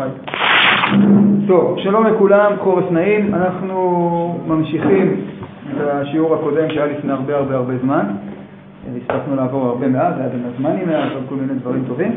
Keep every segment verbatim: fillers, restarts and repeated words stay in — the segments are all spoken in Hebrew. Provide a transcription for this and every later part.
אחריי. טוב, שלום לכולם, חורף נעים. אנחנו ממשיכים את השיעור הקודם שהיה לפני הרבה הרבה הרבה זמן. הספקנו לעבור הרבה מאז, היה בין הזמנים מאז, כל מיני דברים טובים.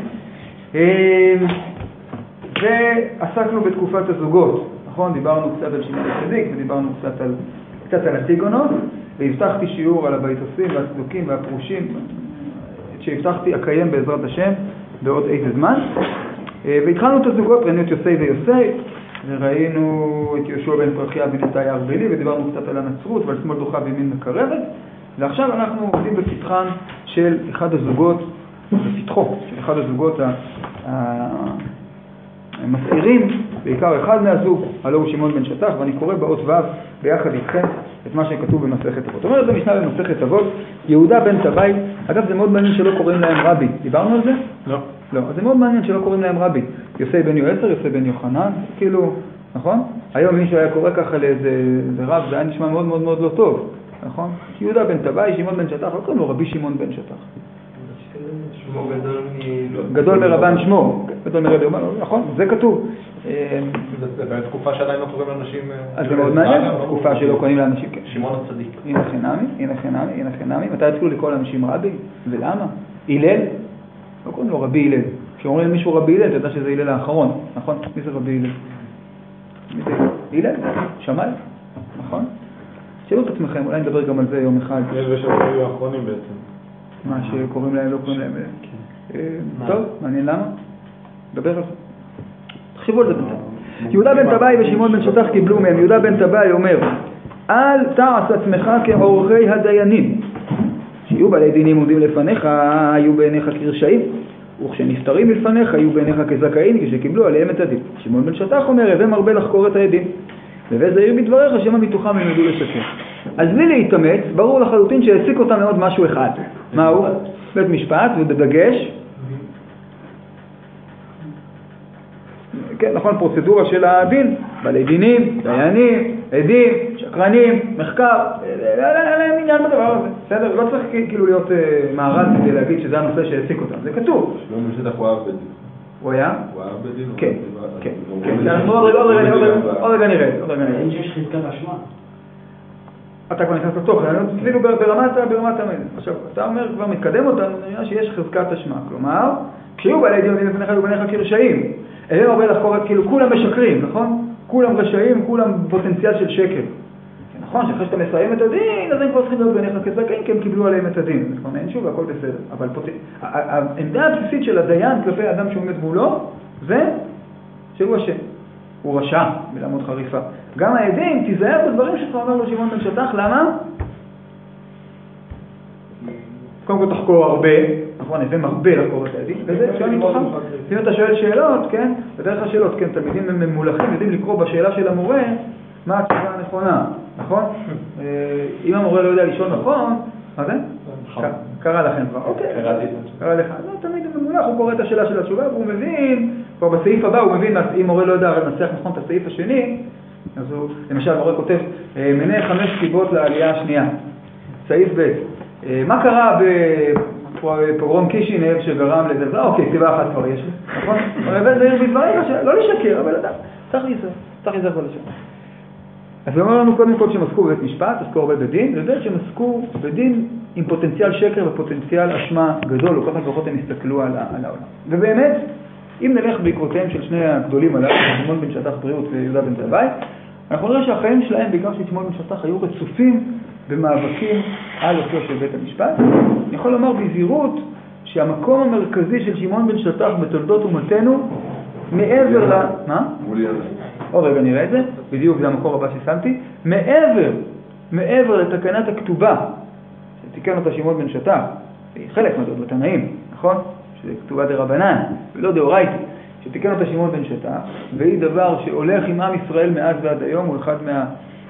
ועסקנו בתקופת הזוגות, נכון? דיברנו קצת על שמעון הצדיק ודיברנו קצת על, קצת על הטיגונות, והבטחתי שיעור על הביתוסים והצדוקים והפרושים, שהבטחתי אקיים בעזרת השם בעוד איזה זמן. והתחלנו את הזוגות, ראינו את יוסי ויוסי, וראינו את יהושע בן פרחיה בן איתי הארבלי, ודיברנו קצת על הנצרות ועל שמאל דוחה וימין מקרבת. ועכשיו אנחנו עובדים בפתחן של אחד הזוגות, בפתחו של אחד הזוגות המסעירים, בעיקר אחד מהזוג, הלא הוא שמעון בן שטח, ואני קורא באות ו' ביחד איתכם את מה שכתוב במסכת אבות. אומרת במשנה במסכת אבות, יהודה בן טבעי, אגב זה מאוד מעניין שלא קוראים להם רבי, דיברנו על זה? לא. לא, אז זה מאוד מעניין שלא קוראים להם רבי. יוסי בן יועצר, יוסי בן יוחנן, כאילו, נכון? היום מישהו היה קורא ככה לאיזה רב, זה היה נשמע מאוד מאוד מאוד לא טוב, נכון? יהודה בן טבעי, שמעון בן שטח, לא קוראים לו רבי שמעון בן שטח. שמו גדול מ... גדול מרבן שמו, גדול מרבי אומר, נכון? זה כתוב. זה בתקופה שעדיין לא קוראים לאנשים... אז זה מאוד מעניין, תקופה שלא קוראים לאנשים, כן. שמעון הצדיק. הנה חינמי, הנה חינמי, הנה חינמי. מתי התחילו לקרוא לאנשים רבי? ולמה? הלל? לא קוראים לו רבי הלל. כשאומרים למישהו רבי הלל, אתה יודע שזה הלל האחרון, נכון? מי זה רבי הלל? מי זה? הלל? שמאי? נכון? שאלו את עצמכם, אולי נדבר גם על זה יום אחד. הלל ושמאי האחרונים בעצם. מה שקוראים להם, לא קוראים להם. טוב, מעניין למה? דבר על זה. תחשבו על זה בינתיים. יהודה בן טבעי ושמעון בן שטח קיבלו מהם. יהודה בן טבעי אומר, אל תעש עצמך כעורכי הדיינים. שיהיו בעלי דינים עומדים לפניך, היו בעיניך כרשעים. וכשנפטרים מלפניך, היו בעיניך כזכאים, כשקיבלו עליהם את הדין. שמעון בן שטח אומר, הווה מרבה לחקור את העדים. והווה זהיר בדבריך, שמא מתוכם הם ידעו לשקר. אז בלי להתאמץ, ברור לחלוטין שהעסיק אותם מאוד משהו אחד. מהו? בית משפט, ובדגש. כן, נכון, פרוצדורה של הדין, בעלי דינים, דיינים, עדים, שקרנים, מחקר, אין עניין בדבר הזה, בסדר? לא צריך כאילו להיות מערז כדי להגיד שזה הנושא שהעסיק אותם, זה כתוב. שלום משטח הוא אהב בדין. הוא היה? הוא אהב בדין? כן, כן, כן. עוד רגע נראה, עוד רגע נראה. אין שיש חזקת אשמה. אתה כבר נכנס לתוכן, אפילו ברמת המין. עכשיו, אתה אומר, כבר מתקדם אותנו, נראה שיש חזקת אשמה. כלומר, כשיהיו בעלי דיונים לפניך, היו בעיניך כרשעים. אלה הרבה לחקור, כאילו כולם משקרים, נכון? כולם רשעים, כולם פוטנציאל של שקר. נכון, שאחרי שאתה מסיים את הדין, אז הם כבר צריכים להיות בעיניך כזכאים, כי הם קיבלו עליהם את הדין. נכון, אין שוב, הכל בסדר. אבל העמדה הבסיסית של הדיין כלפי האדם שעומד מולו, זה שהוא אשם. הוא רשע, מילה מאוד חריפה. גם העדים, תיזהר בדברים שלך, אומר לו שמעון בן שטח, למה? קודם כל תחקור הרבה, נכון, הבאים הרבה לחקור את העדים, וזה שאני תוכל. אם אתה שואל שאלות, כן, בדרך השאלות, כן, תלמידים הם ממולכים, יודעים לקרוא בשאלה של המורה, מה התשובה הנכונה, נכון? אם המורה לא יודע לשאול נכון, מה זה? קרא לכם כבר, אוקיי, קרא לך, לא, תמיד הוא ממולך, הוא קורא את השאלה של התשובה, והוא מבין, כבר בסעיף הבא הוא מבין, אם מורה לא יודע לנסח נכון את הסעיף השני, אז הוא, למשל, מורה כותב, מנה חמש סיבות לעלייה השנייה, סעיף ב', מה קרה בפוגרום קישינב שגרם לזה? לא, אוקיי, סיבה אחת כבר יש, נכון? אבל זה בדברים, לא לשקר, אבל אדם, צריך להיזהר, צריך להיזהר בלשקר. אז הוא אומר לנו קודם כל שהם עסקו בבית משפט, עסקו הרבה בדין, ובאמת שהם עסקו בדין עם פוטנציאל שקר ופוטנציאל אשמה גדול, וככה לפחות הם הסתכלו על העולם. ובאמת, אם נלך בעקבותיהם של שני הגדולים הללו, שמעון בן שטח בריאות ויהודה בן טבעי, אנחנו נראה שהחיים שלהם, בעיקר של שמעון בן שטח, היו רצופים במאבקים על אופיו של בית המשפט. אני יכול לומר בזהירות שהמקום המרכזי של שמעון בן שטח בתולדות אומתנו, מעבר ל... מה? עוד רגע נראה את זה, בדיוק זה המקור הבא ששמתי, מעבר, מעבר לתקנת הכתובה, שתיקן אותה שמעון בן שטח, היא חלק מהדעות בתנאים, נכון? שזה כתובה דרבנן, ולא דאורייתא, שתיקן אותה שמעון בן שטח, והיא דבר שהולך עם עם ישראל מאז ועד היום, הוא אחד מה...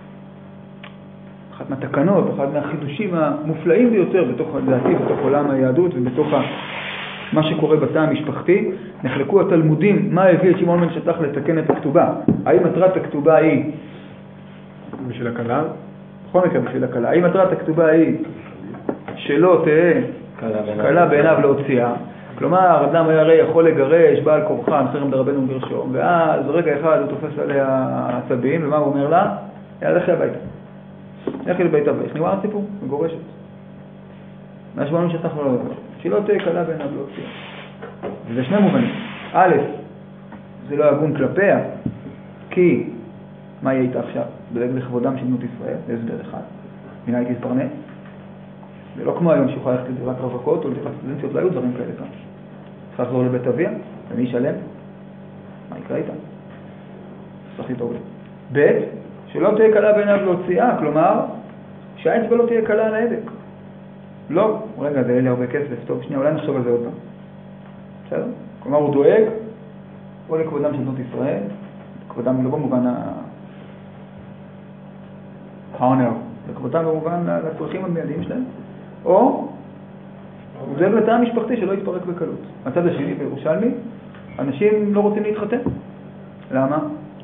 אחת מהתקנות, אחד מהחידושים המופלאים ביותר בתוך הדעתי, בתוך עולם היהדות ובתוך מה שקורה בתא המשפחתי. נחלקו התלמודים מה הביא את שמעון בן שטח לתקן את הכתובה. האם מטרת הכתובה היא בשביל הכלה? בכל מקרה בשביל הכלה. האם מטרת הכתובה היא שלא תהיה קלה בעיניו להוציאה, כלומר, אדם היה הרי יכול לגרש בעל כורחה, חרם דרבנו גרשום, ואז רגע אחד הוא תופס עליה עצבים, ומה הוא אומר לה? יאללה, לכי הביתה. לכי לביתה ואיך נגמר הסיפור? מגורשת. מה שמענו שטח לא לגרש. שלא תהיה קלה בין הבלוקציה. וזה שני מובנים. א', זה לא הגון כלפיה, כי מה יהיה איתה עכשיו? דואג לכבודם של בנות ישראל, זה הסבר אחד. מינה הייתי להתפרנס. זה לא כמו היום שיוכל ללכת לדירת רווקות או לדירת סטודנטיות, לא היו דברים כאלה כאן. צריך לחזור לבית אביה, ומי ישלם? מה יקרה איתה? צריך לדאוג. ב', שלא תהיה קלה בעיניו להוציאה, כלומר, שהאצבע לא תהיה קלה על ההדק. לא, רגע, זה יהיה לי הרבה כסף, טוב, שנייה, אולי נחשוב על זה עוד פעם. בסדר? כלומר, הוא דואג, או לכבודם של בנות ישראל, כבודם לא במובן ה-honor, לכבודם במובן לצרכים המיידיים שלהם, או זה לתא המשפחתי שלא יתפרק בקלות. הצד השני בירושלמי, אנשים לא רוצים להתחתן. למה?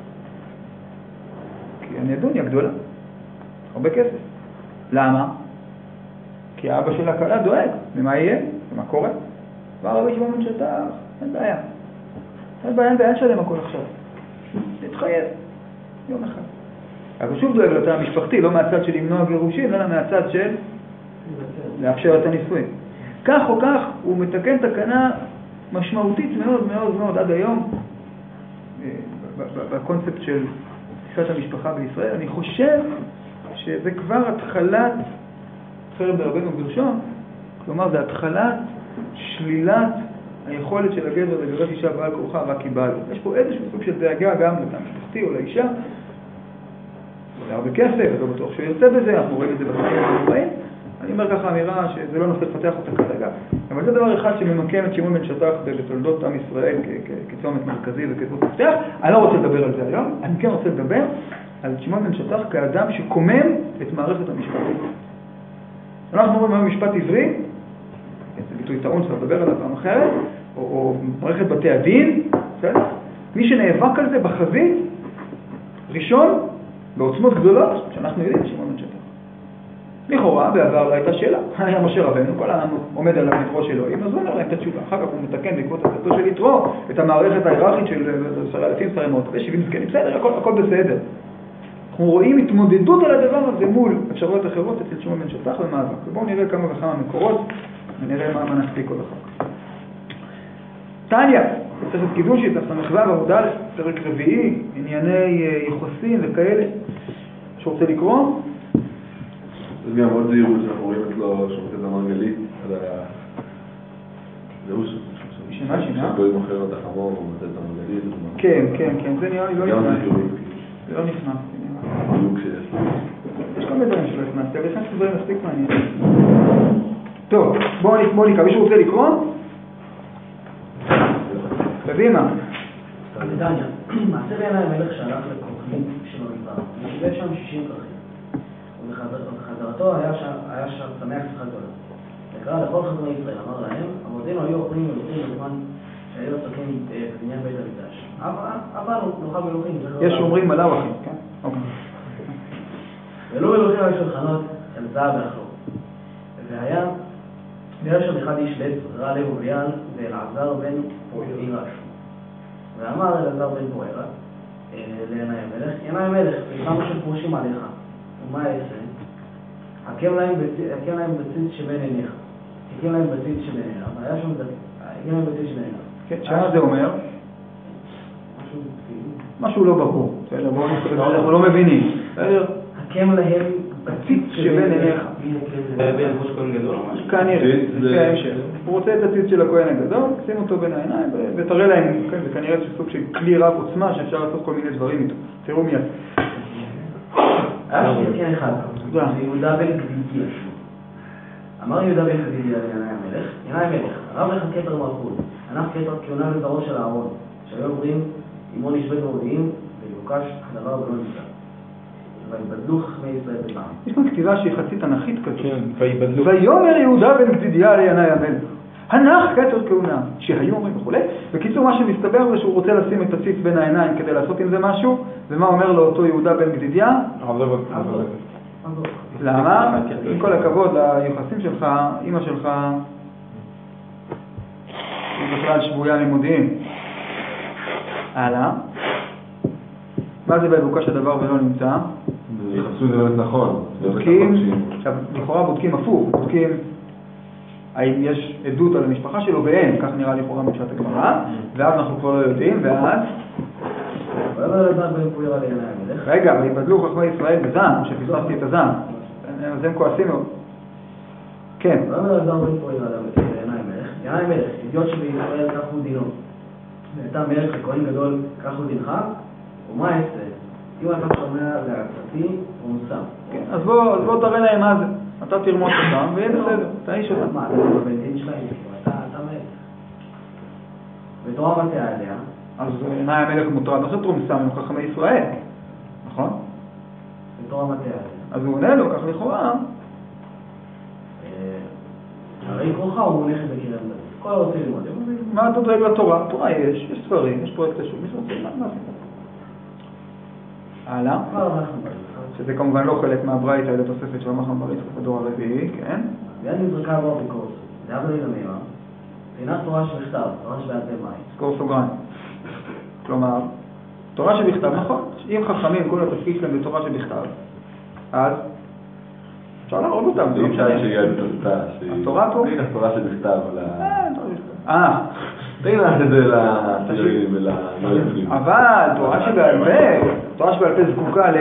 כי הנדוניה גדולה, הרבה כסף. למה? כי האבא של הקהלה דואג, ומה יהיה? ומה קורה? והרבי שמעון בן שטח, אין בעיה. אין בעיה, אין בעיה שלם הכל עכשיו. נתחייב, יום אחד. אבל שוב דואג לתא המשפחתי, לא מהצד של למנוע גירושים, אלא מהצד של לאפשר את הנישואים. כך או כך, הוא מתקן תקנה משמעותית מאוד מאוד מאוד עד היום, בקונספט של תפיסת המשפחה בישראל. אני חושב שזה כבר התחלת חרם דרבנו גרשום, כלומר זה התחלת שלילת היכולת של הגבר לגרש אישה בעל כורחה רק כי בא לו. יש פה איזשהו סוג של דאגה גם לתא המשפחתי או לאישה, זה הרבה כסף, לא בטוח שהוא ירצה בזה, אנחנו רואים את זה בסרטים הבאים. אני אומר ככה אמירה שזה לא נושא לפתח אותה כרגע, אבל זה דבר אחד שממקם את שמעון בן שטח בתולדות עם ישראל כצומת מרכזי וכדמות מפתח. אני לא רוצה לדבר על זה היום, אני כן רוצה לדבר על שמעון בן שטח כאדם שקומם את מערכת המשפטית. אנחנו אומרים היום משפט עברי, זה ביטוי טעון שאתה מדבר עליו פעם אחרת, או, או מערכת בתי הדין, בסדר? מי שנאבק על זה בחזית, ראשון, בעוצמות גדולות, שאנחנו יודעים, שמעון בן שטח. לכאורה, בעבר לא הייתה שאלה. היה משה רבנו, כל העם עומד על יתרו של אלוהים, אז הוא אומר להם את התשובה. אחר כך הוא מתקן בעקבות עצתו של יתרו, את המערכת ההיררכית של שרי אלפים, שרי מאות, ושבעים זקנים, בסדר, הכל, הכל בסדר. אנחנו רואים התמודדות על הדבר הזה מול אפשרויות אחרות אצל שמעון בן שטח ומאבק. ובואו נראה כמה וכמה מקורות, ונראה מה, מה נספיק עוד אחר כך. טניה, ספר קידושין, סמ"ו עמוד א', פרק רביעי, ענייני יחסים וכאלה. שרוצה לקרוא? זה גם עוד זהירות שאנחנו רואים את לו שופט את המרגלית על ה... זהו שינה, שינה? שבו היא מוכר את החמור ומוצא את המרגלית. כן, כן, כן, זה נראה לי לא נכנס. גם זהירות. זה לא נכנס. בדיוק שיש. יש כל מיני דברים שלא הכנסתי, אבל הכנסתי דברים מספיק מעניין. טוב, בואו נקרא. מישהו רוצה לקרוא? קדימה. דניה, מעשה בעיני המלך שהלך לכוכבים שלו מדבר, וקיבל שם שישים כרכים. ובחזרתו היה שם שמח שמחה גדולה. וקרא לכל חכמי ישראל, אמר להם, אבותינו היו אוכלים מלוכים בזמן שהיו עסוקים בבניין בית המקדש. אבל נאכל מלוכים. יש אומרים מלאכים, כן? אוקיי. ולא מלוכים היו שולחנות של זהב ואכלו. והיה, נראה שם אחד איש לב, רע לב ובליעל, ואלעזר בן אירש. ואמר אלעזר בן פוארה לינאי המלך, ינאי המלך, וכמה שפרושים עליך, ומה יעשה? הקים להם בציץ שבין עיניך. הקים להם בציץ שבין עיניך. היה שם דוד, הקים להם בציץ שבין עיניך. כן, שמה זה אומר? משהו לא ברור. אנחנו לא מבינים. הקים להם בציץ שבין עיניך. בין ראש כהן גדול או משהו? כנראה, זה ההמשך. הוא רוצה את הציץ של הכהן הגדול, שים אותו בין העיניים ותראה להם, זה כנראה סוג של כלי רב עוצמה שאפשר לעשות כל מיני דברים איתו. תראו מיד. היה שם כן אחד, יהודה בן גדידיה. אמר יהודה בן גדידיה לינאי המלך, ינאי המלך, הרב לך כתר מלכות, ענף כתר כהונה לזרעו של אהרון, שהיו אומרים, עמו נשבית מודיעין, ויבוקש הדבר ולא נמצא. ויבדלו חכמי ישראל בלעם. יש כאן כתיבה שהיא חצי תנכית כזאת. כן, ויבדלו. ויאמר יהודה בן גדידיה לינאי המלך, הנח כתר כהונה, שהיו אומרים וכו'. בקיצור, מה שמסתבר זה שהוא רוצה לשים את הציץ בין העיניים כדי לעשות עם זה משהו, ומה אומר לו אותו יהודה בן גדידיה? למה? עם כל הכבוד ליוחסים שלך, אמא שלך היא בכלל שבויה ממודיעין. הלאה. מה זה בבוקש הדבר ולא נמצא? יחפשו את זה באמת נכון. בודקים, עכשיו, לכאורה בודקים הפוך, בודקים האם יש עדות על המשפחה שלו ואין, כך נראה לכאורה מצוות הגמרא, ואז אנחנו כבר לא יודעים, ואז... רגע, אבל יבדלו חכמי ישראל בזעם, שפספסתי את הזעם. אז הם כועסים מאוד. כן. מה אומר הזעם בן פויר על ינאי מלך? ינאי מלך, אידיוט שבישראל כך הוא דינו. ואתה מלך הכהן גדול, כך הוא דינך, ומה יעשה? אם אתה שומע לעצתי, הוא מוסם. כן, אז בוא תראה להם מה זה. אתה תרמוס אותם, ויהיה בסדר, תעיש אותם. מה, אתה בבית דין שלהם, אתה מלך. ותורה מטעה עליה. אז ינאי המלך מוטרד, עכשיו תרומסם עם חכמי ישראל, נכון? ותורה מטעה עליה. אז הוא עונה לו, כך לכאורה. הרי כרוכה הוא מונח את הקירם הזה. כל הרוצה ללמוד. מה אתה דואג לתורה? תורה יש, יש ספרים, יש פרויקט השוק, מי שרוצה, מה זה? הלאה. שזה כמובן לא חלק מהברייתא, אלא תוספת של המחם בריתחא בדור הרביעי, כן? ויד נזרקה בו בקורס, זה היה בלי למירה, תנח תורה שבכתב, תורה שבעל פה מים. סגור סוגריים. כלומר, תורה שבכתב, נכון, אם חכמים כל התפקיד שלהם בתורה שבכתב, אז אפשר להרוג אותם. אי אפשר שיהיה בתוסתה, התורה פה? תנח תורה שבכתב. אה, תנח את זה לשירים ולנויפלים. אבל תורה שבעל פה, תורה שבעל פה זקוקה ל...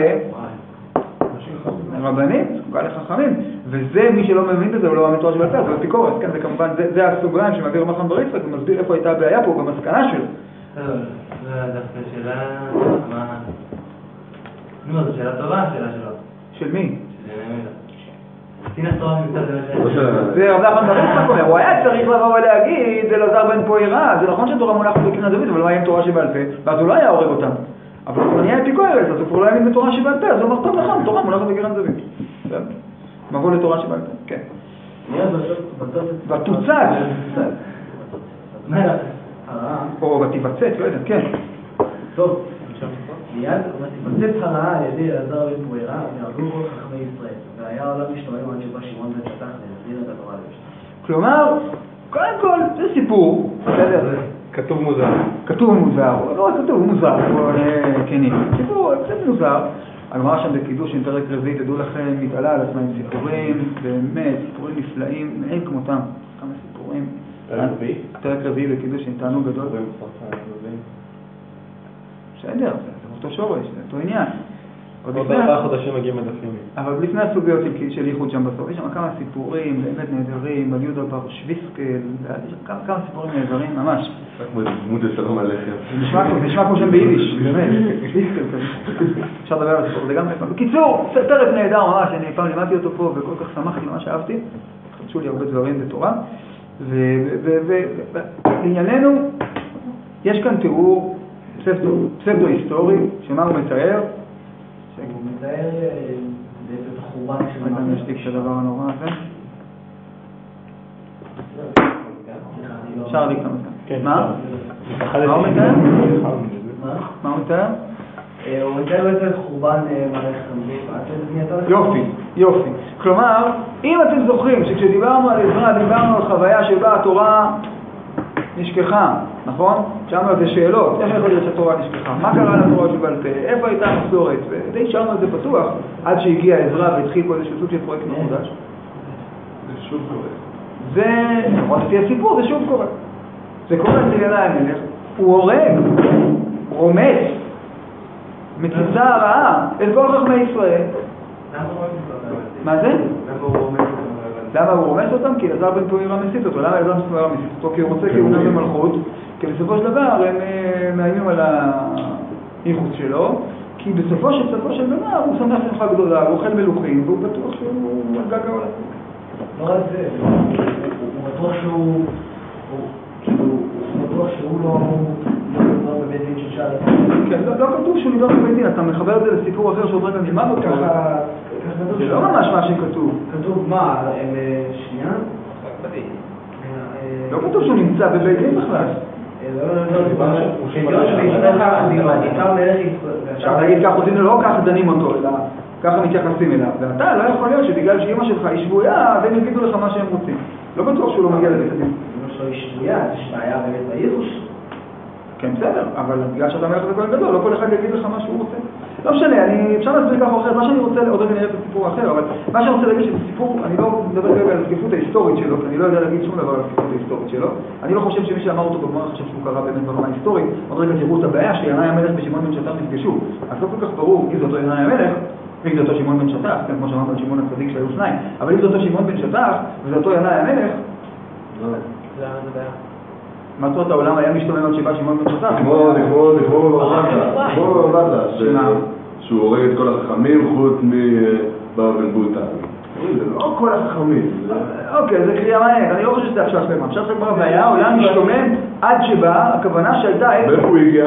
רבנים, זקוקה לחכמים, וזה מי שלא מבין בזה, הוא לא מאמין תורה שבעל פה, זה אפיקורס, כן, זה כמובן, זה הסוגריים שמעביר מחם בריתחא, ומסביר איפה הייתה הבעיה פה, במסקנה שלו. זה דווקא שאלה, מה... נו, זו שאלה טובה, השאלה שלו. של מי? של ינאי מלך. תנח תורה מבצע זה מה זה רב נחמן בריתחא אומר, הוא היה צריך לבוא ולהגיד, אלעזר בן פוירא, זה נכון שתורה מונחת בקרן דוד, אבל מה עם תורה שבעל פה, ואז הוא לא היה הורג אותם. אבל הוא נהיה אפיקורס, אז הוא כבר לא האמין בתורה שבעל פה, אז הוא אומר, טוב נכון, תורה מונחת בקרן דוד. מבוא לתורה שבעל פה, כן. ותוצץ. או ותיבצץ, לא יודע, כן. טוב, מיד ותיבצץ הרעה על ידי אלעזר בן פוירא, והרגו כל חכמי ישראל, והיה העולם משתומם עד שבא שמעון בן שטח להחזיר את התורה לבשת. כלומר, קודם כל, זה סיפור, כתוב מוזר. כתוב מוזר, לא רק כתוב מוזר, כנים. סיפור קצת מוזר. הגמרא שם בקידוש עם פרק רביעי, תדעו לכם, מתעלה על עצמה עם סיפורים, באמת, סיפורים נפלאים, אין כמותם. כמה סיפורים. פרק רביעי? פרק רביעי בקידוש עם תענוג גדול. בסדר, זה אותו שורש, זה אותו עניין. עוד ארבעה חודשים מגיעים מדפים. אבל לפני הסוגיות של ייחוד שם בסוף, יש שם כמה סיפורים באמת נהדרים, על יהודה בר שוויסקל, יש שם כמה סיפורים נהדרים, ממש. רק דמות לשלום הלחם. זה נשמע כמו שם ביידיש, באמת, שוויסקל כזה. אפשר לדבר על הסיפור, זה גם נשמע. בקיצור, פרק נהדר ממש, אני פעם לימדתי אותו פה וכל כך שמחתי, ממש אהבתי. חדשו לי הרבה דברים בתורה. ולענייננו, יש כאן תיאור פסבדו-היסטורי, שמה הוא מתאר? הוא מתאר את החורבן של רגע, אני אשתיק את הדבר הנורא הזה. אפשר להדליק את המזגן. מה? מה הוא מתאר? מה הוא מתאר? הוא מתאר בעצם את חורבן מערכת המשפט. יופי, יופי. כלומר, אם אתם זוכרים שכשדיברנו על עזרא, דיברנו על חוויה שבה התורה נשכחה, נכון? שאלנו על זה שאלות, איך יכול להיות שהתורה נשכחה? מה קרה לתורה שבעל פה? איפה הייתה המסורת? ודי שאלנו על זה פתוח, עד שהגיע עזרא והתחיל פה איזשהו סוג של פרויקט מחודש. זה שוב קורה. זה, נכון, לפי הסיפור, זה שוב קורה. זה קורה אצל ינאי המלך, הוא הורג, רומס, מציצה הרעה, את כל חכמי ישראל. מה זה? למה הוא רומס אותם? כי אלעזר בן פוירא מסית אותו. למה אלעזר בן פוירא מסית אותו? כי הוא רוצה כהונה במלכות, כי בסופו של דבר הם מאיימים על הייחוס שלו, כי בסופו של בסופו של דבר הוא שמח שמחה גדולה, הוא אוכל מלוכים, והוא בטוח שהוא על גג העולם. לא רק זה, הוא בטוח שהוא, הוא בטוח שהוא לא נדבר בבית דין של שער. כן, לא כתוב שהוא נדבר בבית דין, אתה מחבר את זה לסיפור אחר שעוד רגע נלמד אותו. זה לא ממש מה שכתוב. כתוב מה? הם שנייה? לא כתוב שהוא נמצא בבית דין בכלל. אפשר להגיד ככה, לא ככה דנים אותו, אלא ככה מתייחסים אליו. ואתה לא יכול להיות שבגלל שאמא שלך היא שבויה, והם יגידו לך מה שהם רוצים. לא בטוח שהוא לא מגיע לבית הדין. שלו היא שטויה, יש בעיה באמת בייחוס. כן, בסדר, אבל בגלל שאתה מלך וכהן גדול, לא כל אחד יגיד לך מה שהוא רוצה. לא משנה, אני אפשר להסביר ככה או אחרת, מה שאני רוצה, עוד רגע נראה את הסיפור האחר, אבל מה שאני רוצה להגיד שזה סיפור, אני לא מדבר כרגע על התקפות ההיסטורית שלו, כי אני לא יודע להגיד שום דבר על התקפות ההיסטורית שלו. אני לא חושב שמי שאמר אותו בגמרא חושב שהוא קרא באמת ברמה היסטורית, עוד רגע תראו את הבעיה שינאי המלך ושמעון בן שטח נפגשו. אז לא כל כך ברור אם זה אותו ינאי המלך, אם זה אותו שמעון בן שטח, כן, כמו שאמרת על שמעון הצדיק שהיו שניים, אבל אם זה אותו שמעון בן שטח וזה אותו ינאי המלך, מה צורת העולם היה משתומם עד שבא שמעון בן שטח? כמו, כמו, כמו, כמו בדלה, שהוא הורג את כל החכמים חוץ מבא בן בוטה. זה לא כל החכמים. אוקיי, זה קריאה מעניינת, אני לא חושב שזה עכשיו שלמה. עכשיו שלמה והיה העולם משתומם עד שבא, הכוונה שהייתה... ואיפה הוא הגיע?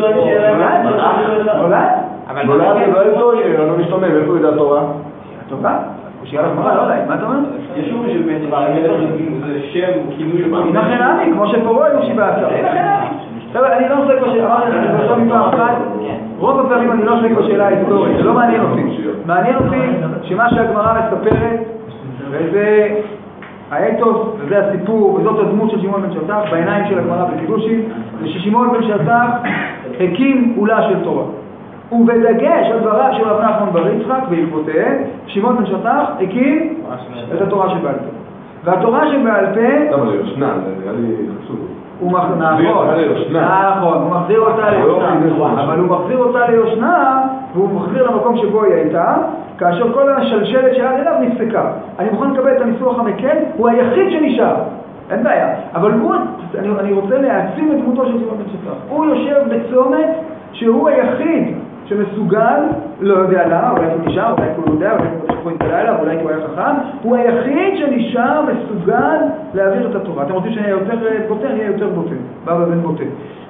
אולי? אולי לא איתו, לא משתומם, איפה הוא ידע תורה? התורה? שיהיה לגמרא, לא אולי, מה אתה אומר? ישוב של בן דבר, זה שם, כינוי לבן. הנה חנני, כמו שפורו היו שבעה עשר. הנה חנני. חבר'ה, אני לא עוסק בשאלה, אמרתי לך, אני בסוף מפעם אחת, רוב הפעמים אני לא עוסק בשאלה ההיסטורית, זה לא מעניין אותי. מעניין אותי שמה שהגמרא מספרת, וזה האתוס, וזה הסיפור, וזאת הדמות של שמעון בן שטח, בעיניים של הגמרא בקידושין, זה ששמעון בן שטח הקים עולה של תורה. ובדגש על דבריו של רב נחמן בר יצחק בעקבותיהם, שמעון בן שטח הקים את התורה שבעל פה. והתורה שבעל פה... למה ליושנה? זה נראה לי חשוב. הוא נכון, הוא מחזיר אותה ליושנה, אבל הוא מחזיר אותה ליושנה והוא מחזיר למקום שבו היא הייתה, כאשר כל השלשלת שעד אליו נפסקה. אני מוכן לקבל את הניסוח המקל, הוא היחיד שנשאר, אין בעיה. אבל הוא, אני, אני רוצה להעצים את דמותו של שמעון בן שטח. הוא יושב בצומת שהוא היחיד שמסוגל, לא יודע למה, אולי הוא נשאר, אולי הוא יודע, אולי הוא התגלה אליו, אולי הוא היה חכם, הוא היחיד שנשאר מסוגל להעביר את התורה. אתם רוצים שנהיה יותר בוטה? נהיה יותר בוטה. בבא בן בוטה.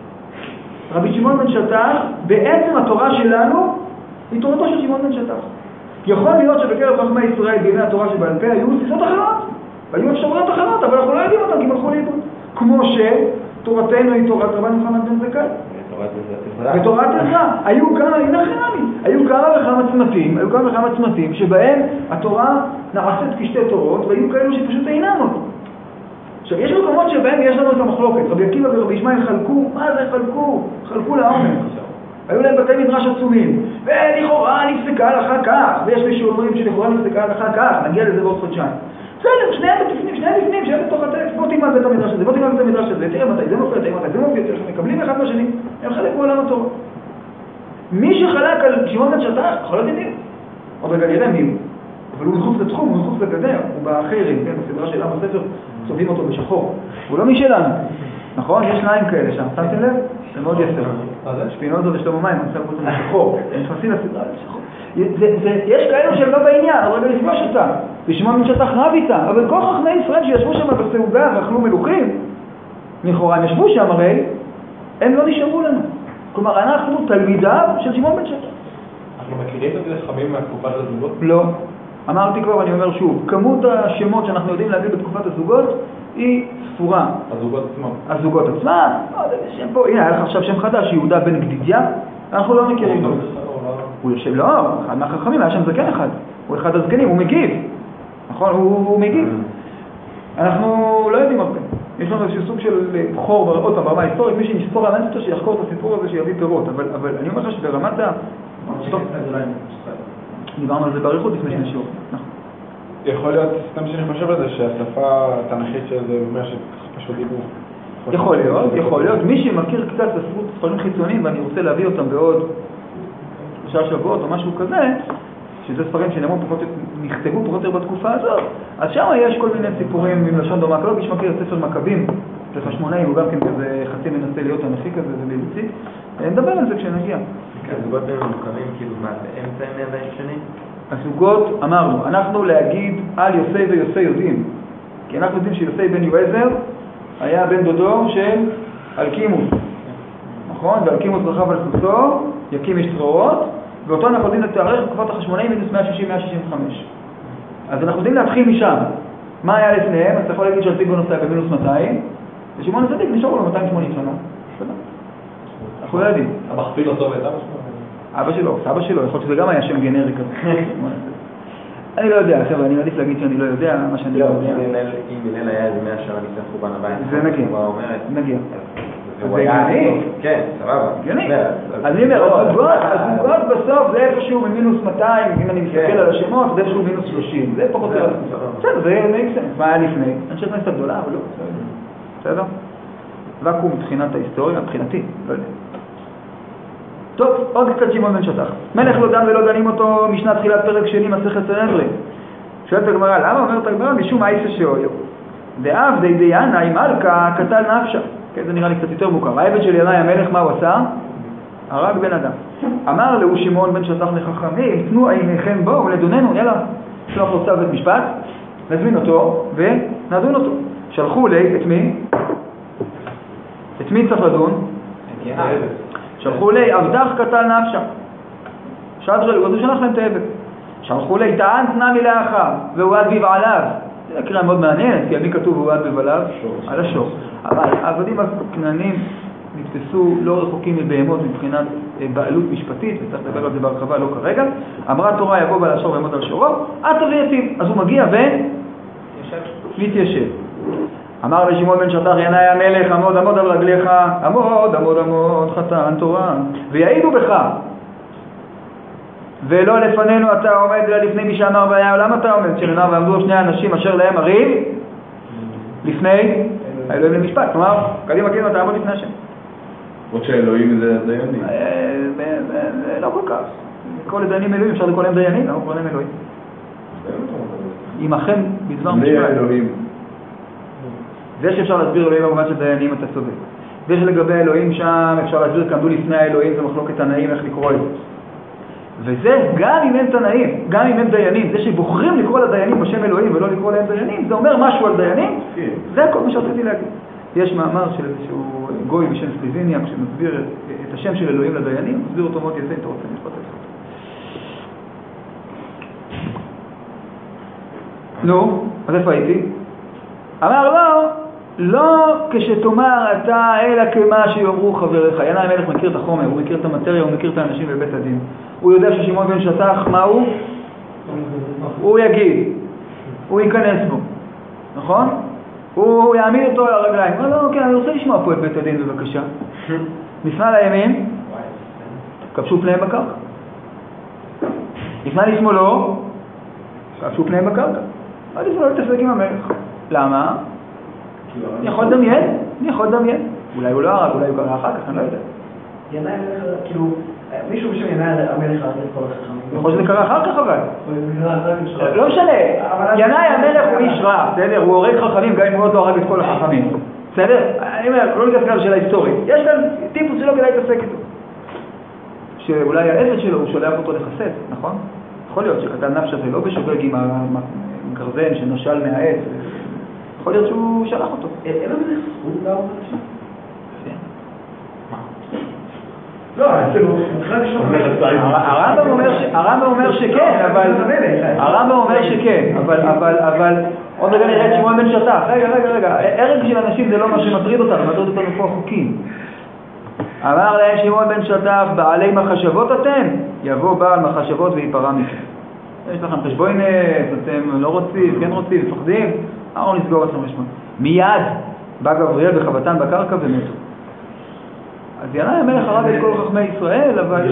רבי שמעון בן שטח, בעצם התורה שלנו היא תורתו של שמעון בן שטח. יכול להיות שבקרב חכמי ישראל בימי התורה שבעל פה היו תפיסות אחרות, והיו אפשרויות אחרות, אבל אנחנו לא יודעים אותם כי הם הלכו לאיבוד. כמו שתורתנו היא תורת רבן יוחנן בן זכאי. בתורת עזרא, היו כמה, הנה חינמי, היו כמה וכמה צמתים, היו כמה וכמה צמתים שבהם התורה נעשית כשתי תורות, והיו כאלו שפשוט אינם עוד. עכשיו, יש מקומות שבהם יש לנו את המחלוקת. רבי עקיבא ורבי ישמעאל חלקו, מה זה חלקו? חלקו לעומק. היו להם בתי מדרש עצומים, ולכאורה נפסקה הלכה כך, ויש מי שאומרים שלכאורה נפסקה הלכה כך, נגיע לזה בעוד חודשיים. בסדר, שניהם בפנים, שניהם בפנים, שהם בתוך הטקסט, בוא תלמד את המדרש הזה, בוא תלמד את המדרש הזה, תראה מתי זה מופיע, תראה מתי זה מופיע, תראה שמקבלים אחד מהשני, הם חלק מעולם התורה. מי שחלק על שמעון בן שטח, יכול להיות ידעים, עוד רגע נראה מי הוא, אבל הוא מחוץ לתחום, הוא מחוץ לגדר, הוא באחרים, כן, בסדרה של עם הספר, צובעים אותו בשחור, הוא לא משלנו, נכון? יש שניים כאלה שם, שמתם לב? זה מאוד יפה. שפינוזה ושלמה מים, אני שם אותו בשחור, הם נכנסים לסדרה בשחור. יש כאלו שהם לא בעניין, אבל רגע לפגוש אותם, ושמעון בן שטח רב איתם, אבל כל חכמי ישראל שישבו שם בסעודה ואכלו מלוכים, לכאורה הם ישבו שם הרי, הם לא נשארו לנו. כלומר, אנחנו תלמידיו של שמעון בן שטח. אנחנו מכירים את החכמים מהתקופת הזוגות? לא. אמרתי כבר, אני אומר שוב, כמות השמות שאנחנו יודעים להביא בתקופת הזוגות היא ספורה. הזוגות עצמם. הזוגות עצמם, פה, הנה, היה לך עכשיו שם חדש, יהודה בן גדידיה, אנחנו לא מכירים אותו. הוא יושב, לא, אחד מהחכמים, היה שם זקן אחד, הוא אחד הזקנים, הוא מגיב, נכון, הוא מגיב. אנחנו לא יודעים הרבה. יש לנו איזשהו סוג של בחור, עוד פעם, ברמה היסטורית, מי שנספור על האנסטר שיחקור את הסיפור הזה שיביא פירות, אבל אני אומר לך שברמת ה... דיברנו על זה בעריכות לפני שני שיעור. יכול להיות, סתם שאני חושב על זה, שהשפה התנ"כית של זה אומר שפשוט דיבור. יכול להיות, יכול להיות. מי שמכיר קצת ספרים חיצוניים, ואני רוצה להביא אותם בעוד שלושה שבועות או משהו כזה, שזה ספרים שנאמרו פחות, נכתבו פחות יותר בתקופה הזאת, אז שם יש כל מיני סיפורים עם לשון דומה. כל מי שמכיר את ספר מכבים, של חשמונאי, הוא גם כן כזה חצי מנסה להיות אנכי כזה, זה באילוצית. נדבר על זה כשנגיע. הזוגות בין המוקמים, כאילו מה, באמצע ימי הבאים שני? הזוגות, אמרנו, אנחנו להגיד על יוסי ויוסי יודעים. כי אנחנו יודעים שיוסי בן יועזר היה בן דודו של אלקימוס. נכון? ואלקימוס רכב על סוסו, יקים איש צרורות, ואותו אנחנו יודעים לתארך בתקופת החשמונאים מינוס מאה שישים עד מאה שישים וחמש. אז אנחנו יודעים להתחיל משם. מה היה לפניהם? אז אתה יכול להגיד שאלקימוס נוסע במינוס מאתיים, ושמעון הצדיק נשארו לו מאתיים ושמונים שנה. אנחנו לא יודעים. המכפיל אותו ואת אבא שלו? אבא שלו, סבא שלו, יכול להיות שזה גם היה שם גנרי כזה. אני לא יודע, חבר'ה, אני מעדיף להגיד שאני לא יודע מה שאני לא יודע. אם בליל היה איזה מאה שנה לפני חורבן הבית, זה נגיע, נגיע. זה הגיוני? כן, סבבה. הגיוני. אז אני אומר, הזוגות בסוף זה איפשהו ממינוס מאתיים, אם אני מסתכל על השמות, זה איפשהו מינוס שלושים, זה פחות או יותר. בסדר, זה נקסן. מה היה לפני? אני חושב כנסת הגדולה, אבל לא. בסדר? וקום מבחינת ההיסטוריה, מבחינתי, לא יודע. טוב, עוד קצת שמעון בן שטח. מלך לא דן ולא דנים אותו משנת תחילת פרק שני, מסכת סנהדרין. שואלת הגמרא, למה אומרת הגמרא? משום אייסה שאויו. דאב די דיאנה עם מלכה קטל נפשה. כן, זה נראה לי קצת יותר מוכר. העבד של ינאי המלך, מה הוא עשה? הרג בן אדם. אמר לו שמעון בן שטח לחכמים, תנו עיניכם בו ולדוננו, יאללה, שלח לו צו בית משפט, נזמין אותו ונדון אותו. שלחו לי, את מי? את מי צריך לדון? שלחו לי, עבדך קטל נפשה. שדרי, הוא שלח להם את העבד. שלחו לי, טען תנא מלאכה, והוא עד ביב עליו. זה הקריאה מאוד מעניינת, כי מי כתוב והוא עד ביב עליו? על השור. אבל העבדים הכנענים נתפסו לא רחוקים מבהמות מבחינת בעלות משפטית, וצריך לדבר על זה בהרחבה, לא כרגע. אמרה תורה יבוא בעל השור ויעמוד על שורו, עטה ויתים. אז הוא מגיע ומתיישב. אמר לשמעון בן שטח ינאי המלך, עמוד עמוד על רגליך, עמוד עמוד עמוד חתן תורה, ויעידו בך. ולא לפנינו אתה עומד אלא לפני מי שאמר והיה, למה אתה עומד? שנאמר ועמדו שני אנשים אשר להם הריב לפני האלוהים למשפט. כלומר, קדימה קדימה אתה עמוד לפני השם. עוד שאלוהים זה דיינים. לא כל כך. כל דיינים אלוהים, אפשר לקרוא להם דיינים, למה קוראים להם אלוהים? אם אכן בדבר משפט. זה שאפשר להסביר אלוהים במובן של דיינים אתה צודק. זה שלגבי אלוהים שם אפשר להסביר כעמדו לפני האלוהים, זה מחלוקת תנאים איך לקרוא את זה. וזה גם אם הם תנאים, גם אם הם דיינים, זה שבוחרים לקרוא לדיינים בשם אלוהים ולא לקרוא להם דיינים, זה אומר משהו על דיינים, זה כל מה שרציתי להגיד. יש מאמר של איזשהו גוי בשם סליביניה, שמסביר את השם של אלוהים לדיינים, מסביר אותו מאוד יפה, אם אתה רוצה משפט את זה. נו, אז איפה הייתי? אמר לא, לא כשתאמר אתה אלא כמה שיאמרו חבריך. ינאי המלך מכיר את החומר, הוא מכיר את המטריה, הוא מכיר את האנשים בבית הדין. הוא יודע ששמעון בן שטח, מה הוא? הוא יגיד, הוא ייכנס בו, נכון? הוא יעמיד אותו על הרגליים. לא, לא, כן, אני רוצה לשמוע פה את בית הדין בבקשה. נפנה לימין, כבשו פניהם בקרקע. נפנה לשמאלו, כבשו פניהם בקרקע. עד לפני לא תפסק עם המלך. למה? אני יכול לדמיין, אני יכול לדמיין. אולי הוא לא הרג, אולי הוא קרא אחר כך, אני לא יודע. ינאי המלך, כאילו, מישהו בשם ינאי המלך הרג את כל החכמים. יכול שזה קרה אחר כך אבל. לא משנה, ינאי המלך הוא איש רע, בסדר? הוא הורג חכמים גם אם הוא עוד לא הרג את כל החכמים. בסדר? אני אומר, לא ניכנס כאן שאלה היסטורית. יש כאן טיפוס שלא כדאי להתעסק איתו. שאולי העבד שלו הוא שולח אותו לחסד, נכון? יכול להיות שקטן נפש הזה לא בשוגג עם הגרזן שנשל מהעץ. יכול להיות שהוא שלח אותו. אין לו בזה זכות גם אנשים? לא, הרמב"ם אומר שכן, אבל הרמב"ם אומר שכן, אבל עוד רגע נראה את שמעון בן שטח. רגע, רגע, רגע, הרג של אנשים זה לא מה שמטריד אותנו, מטריד אותנו פה החוקים. אמר להם שמעון בן שטח, בעלי מחשבות אתם, יבוא בעל מחשבות ויפרע מכם. יש לכם חשבונת, אתם לא רוצים, כן רוצים, מפחדים, אנחנו נסגור אתכם חשבון. מיד בא גבריאל וחבטן בקרקע ומתו. אז ינאי המלך הרג את כל חכמי ישראל, אבל...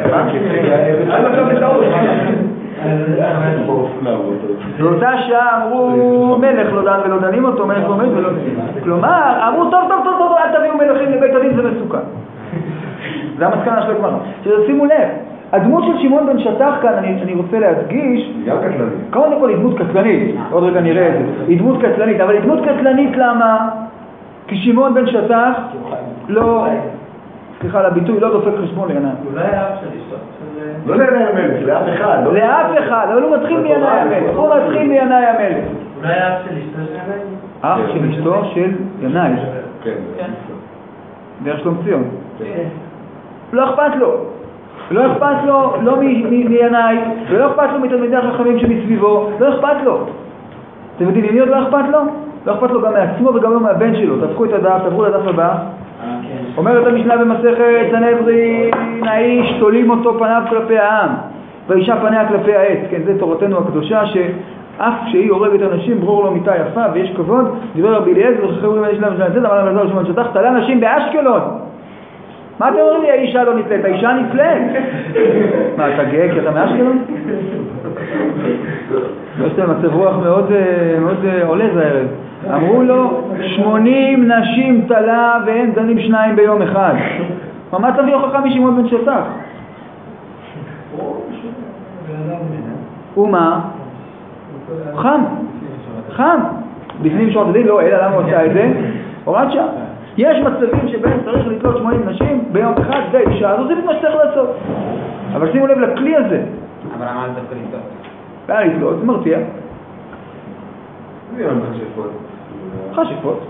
באותה שעה אמרו מלך לא דן ולא דנים אותו, מלך לא מת ולא דנים. כלומר, אמרו טוב טוב טוב טוב, אל תביאו מלכים לבית הדין, זה מסוכן. זה המסקנה של הגמרא. שימו לב, הדמות של שמעון בן שטח כאן, אני רוצה להדגיש, קודם כל היא דמות קטלנית, עוד רגע נראה את זה, היא דמות קטלנית, אבל היא דמות קטלנית למה? כי שמעון בן שטח לא... סליחה על הביטוי, לא דופק חשבון לעיניי. אולי האף של אשתו. לא לעיניי המלך, לאף אחד. לאף אחד, אבל הוא מתחיל מעיניי המלך. הוא מתחיל מעיניי המלך. אולי האף של אשתו של ינאי? אח של אשתו של ינאי. כן. דרך שלום ציון. לא אכפת לו. לא אכפת לו, לא מינאי, ולא אכפת לו מתלמידי החכמים שמסביבו. לא אכפת לו. אתם יודעים, מי עוד לא אכפת לו? לא אכפת לו גם מעצמו וגם לא מהבן שלו. תפקו את הדף, תעברו לדף הבא. אומרת המשנה במסכת סנהדרין, האיש תולים אותו פניו כלפי העם. ואישה פניה כלפי העץ, כן, זה תורתנו הקדושה, שאף שהיא הורגת אנשים, ברור לו מיטה יפה ויש כבוד. דיבר רבי אליעזר, וחברים יש להם שנצאת, אבל אלעזר שמעון שטח, תלה נשים באשקלון. מה אתם אומרים לי, האישה לא נפלט? האישה נפלט. מה, אתה גאה כי אתה מאשקלון? יש להם מצב רוח מאוד, מאוד עולה זה הערב. אמרו לו, שמונים נשים תלה והם דנים שניים ביום אחד. מה תביא הוכחה משמעון בן שטח? ומה? חם. חם. בפנים שעות הדין לא, אלא למה הוא עושה את זה? הוראת שעה. יש מצבים שבהם צריך לתלות שמונים נשים ביום אחד, זה אישה, אז עושים את מה שצריך לעשות. אבל שימו לב לכלי הזה. אבל למה זה דווקא לתלות? בעיה לתלות, זה מרתיע. מי אין חשיפות? חשיפות.